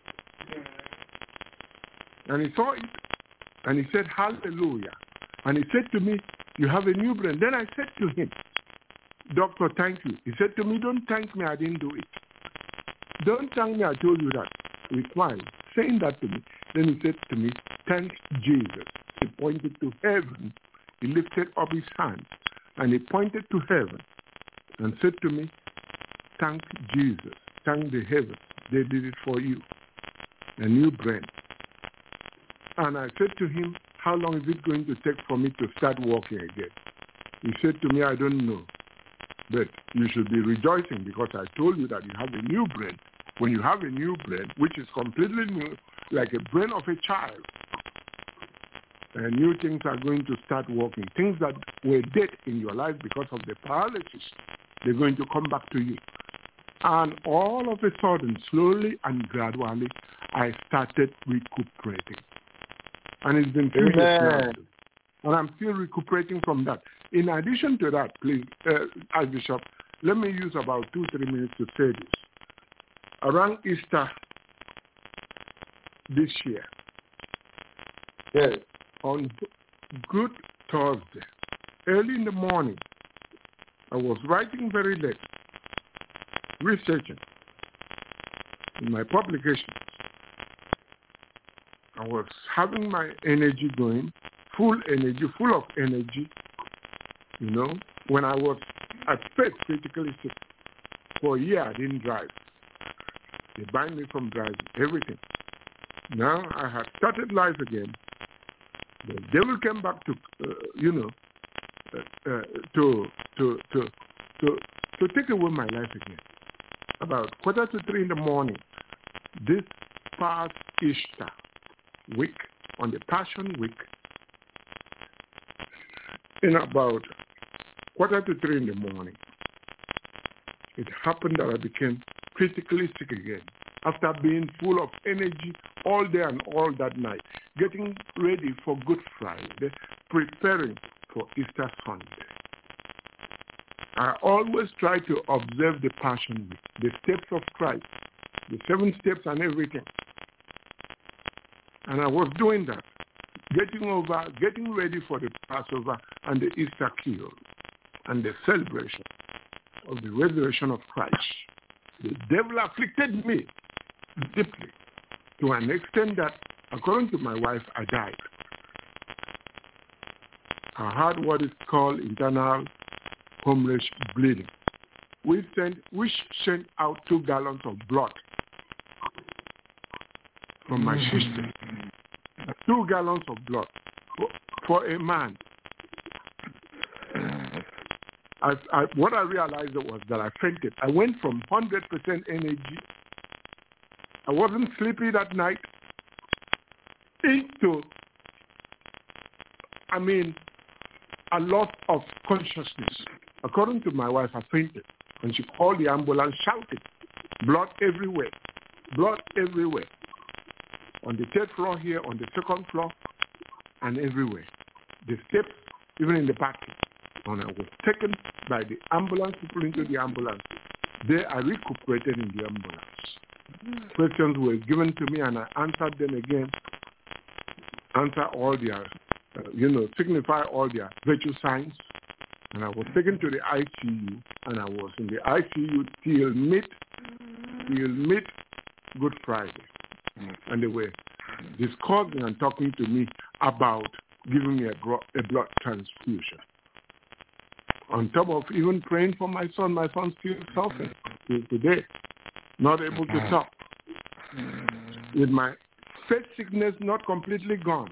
And he saw it. And he said, hallelujah. And he said to me, you have a new brain. Then I said to him, doctor, thank you. He said to me, don't thank me, I didn't do it. Don't thank me, I told you that. He smiled, saying that to me. Then he said to me, thank Jesus. He pointed to heaven. He lifted up his hand and he pointed to heaven and said to me, thank Jesus. Thank the heaven. They did it for you. A new brain. And I said to him, how long is it going to take for me to start walking again? He said to me, I don't know. But you should be rejoicing because I told you that you have a new brain. When you have a new brain, which is completely new, like a brain of a child, and new things are going to start working. Things that were dead in your life because of the paralysis, they're going to come back to you. And all of a sudden, slowly and gradually, I started recuperating. And it's been two years now. And I'm still recuperating from that. In addition to that, please, uh, Archbishop, let me use about two, three minutes to say this. Around Easter this year, yes, on Good Thursday, early in the morning, I was writing very late, researching in my publications. I was having my energy going, full energy, full of energy, you know. When I was at first critically sick, for a year I didn't drive. They banned me from driving, everything. Now I had started life again. The devil came back to, uh, you know, uh, uh, to, to, to, to, to take away my life again. About quarter to three in the morning, this past Easter week, on the Passion Week, in about quarter to three in the morning, it happened that I became critically sick again after being full of energy all day and all that night, getting ready for Good Friday, preparing for Easter Sunday. I always try to observe the Passion Week, the steps of Christ, the seven steps and everything. And I was doing that, getting over, getting ready for the Passover and the Easter kill and the celebration of the resurrection of Christ. The devil afflicted me deeply to an extent that, according to my wife, I died. I had what is called internal hemorrhage bleeding. We sent, we sent out two gallons of blood from my system. Two gallons of blood for, for a man. I, I, what I realized was that I fainted. I went from one hundred percent energy. I wasn't sleepy that night into, I mean, a loss of consciousness. According to my wife, I fainted. And she called the ambulance shouting, blood everywhere, blood everywhere. On the third floor here, on the second floor, and everywhere. The steps, even in the parking. And I was taken by the ambulance people into the ambulance. There I recuperated in the ambulance. Questions were given to me and I answered them again. Answer all their, uh, you know, signify all their virtue signs. And I was taken to the I C U and I was in the I C U till mid, till mid Good Friday. And they were discussing and talking to me about giving me a, bro- a blood transfusion. On top of even praying for my son, my son still suffering till today, not able to talk. With my faith sickness not completely gone,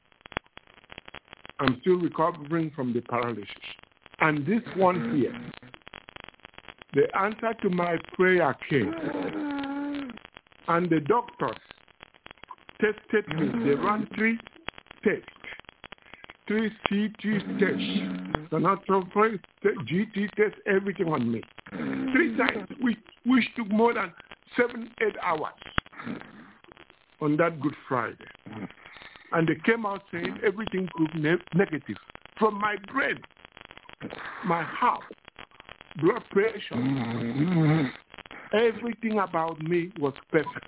I'm still recovering from the paralysis. And this one here, the answer to my prayer came. And the doctors tested me. They ran three tests, three C T tests, sonography, G T tests, everything on me. Three times, which, which took more than seven, eight hours on that Good Friday. And they came out saying everything proved ne- negative. From my brain, my heart, blood pressure, everything about me was perfect.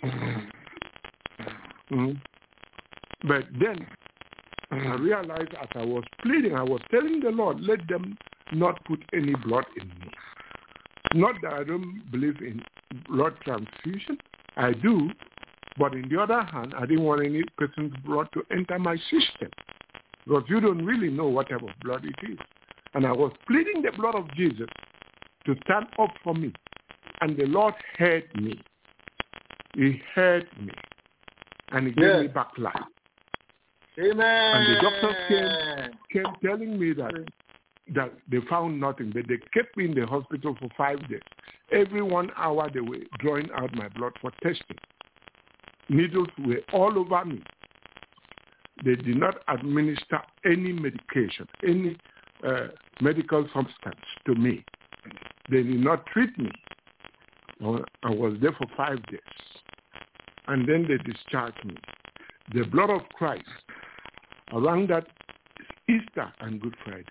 Mm-hmm. But then I realized as I was pleading, I was telling the Lord, let them not put any blood in me. Not that I don't believe in blood transfusion. I do. But on the other hand, I didn't want any person's blood to enter my system. Because you don't really know what type of blood it is. And I was pleading the blood of Jesus to stand up for me. And the Lord heard me. He heard me. And he gave yes. me back life. Amen. And the doctors came, came telling me that, that they found nothing. But they kept me in the hospital for five days. Every one hour they were drawing out my blood for testing. Needles were all over me. They did not administer any medication, any uh, medical substance to me. They did not treat me. I was there for five days. And then they discharged me. The blood of Christ around that Easter and Good Friday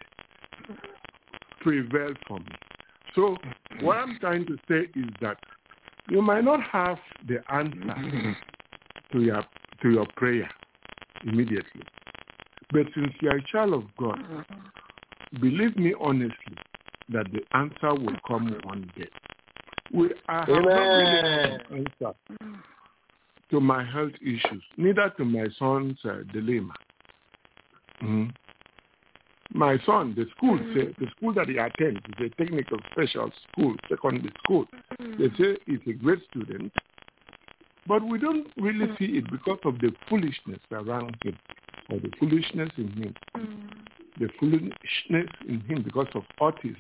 prevailed for me. So what I'm trying to say is that you might not have the answer to your, to your prayer immediately. But since you're a child of God, believe me honestly that the answer will come one day. We, I have Amen. not really an answer to my health issues, neither to my son's uh, dilemma. Mm-hmm. My son, the school, say, the school that he attends is a technical special school, secondary school. They say he's a great student, but we don't really see it because of the foolishness around him, or the foolishness in him. The foolishness in him because of autism.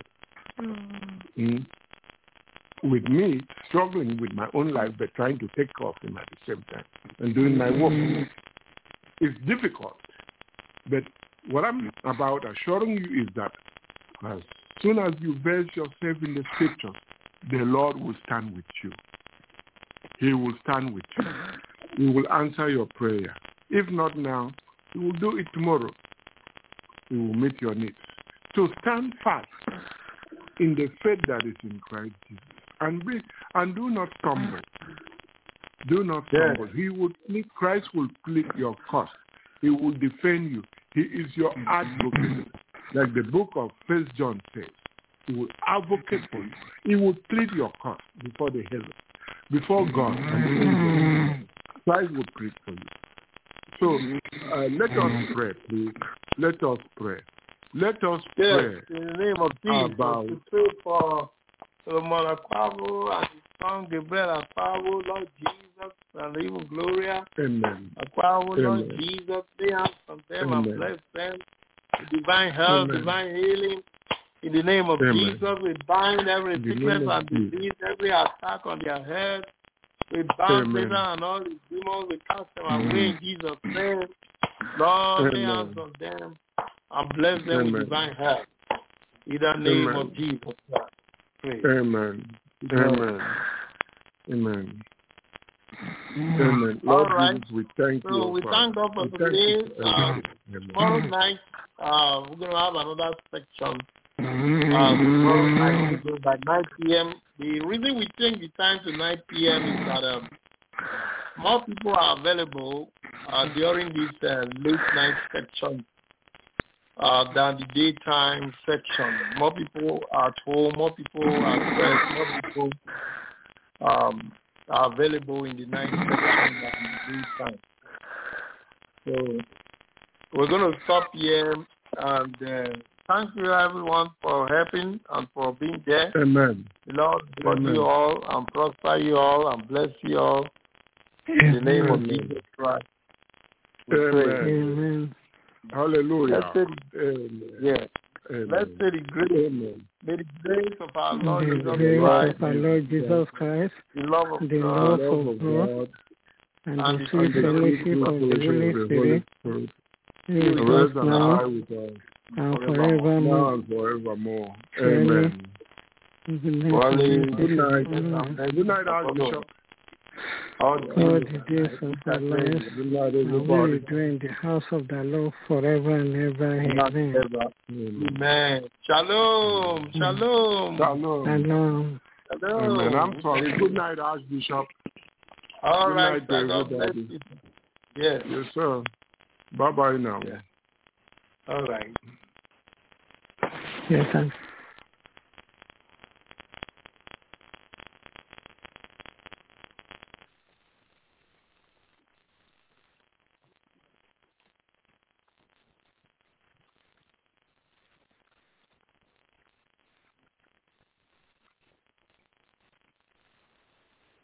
Mm. With me struggling with my own life but trying to take care of him at the same time and doing my work. It's difficult. But what I'm about assuring you is that as soon as you verse yourself in the scriptures, the Lord will stand with you. He will stand with you. He will answer your prayer. If not now, He will do it tomorrow. He will meet your needs. So stand fast in the faith that is in Christ Jesus. And be, and do not stumble. Do not stumble. He will plead, Christ will plead your cause. He will defend you. He is your advocate. Like the book of First John says. He will advocate for you. He will plead your cause before the heavens, before God. Christ will plead for you. So uh, let us pray, please. Let us pray. Let us pray. Yes, in the name of Jesus, about, we pray for Solomon Aquavo and his son Gabriel Aquavo, Lord Jesus, and even Gloria. Amen. Aquavo, Lord Amen. Jesus, lay hands on them Amen. and bless them. Divine health, Amen. divine healing. In the name of Amen. Jesus, we bind every sickness and disease, every attack on their head. We bind Satan and all these demons. We cast them away in Jesus' name. Lord, lay hands on them and bless them Amen. with divine health. In the name Amen. of Jesus Christ. Pray. Amen. Amen. Amen. Amen. Lord All right. Jesus, we thank so you. So we Father. thank God for we today. For um, tomorrow night, uh, we're going to have another section. Uh, tomorrow night, by nine p.m. The reason we change the time to nine p.m. is that um, more people are available uh, during this uh, late night section uh, than the daytime section. More people are at home, more people are at rest, more people um, are available in the night section than the daytime. So we're going to stop here, and uh, thank you everyone for helping and for being there. Amen. The Lord bless you all and prosper you all and bless you all. In the name of Jesus Christ. Amen. Amen. Hallelujah. Let's say, Amen. yeah. Amen. Let's say the grace, Amen. may the grace of our Lord The Jesus grace Christ, of our Lord Jesus Christ, the love of the God, love of God, and the sweet fellowship of the Holy Spirit, be with us now and forevermore. Now and forevermore. Surely, Amen. goodness Good night. and Good night, Archbishop. all all the days of our lives, Good night, and we will everybody. dwell in the house of the Lord forever and ever. Amen. Amen. Shalom. Shalom. Shalom. Shalom. Shalom. Amen. I'm sorry. Good night, Archbishop. All Good right. night to God bless everybody. you. Yes. Yes, sir. Bye-bye now. Yeah. All right. Yes, sir.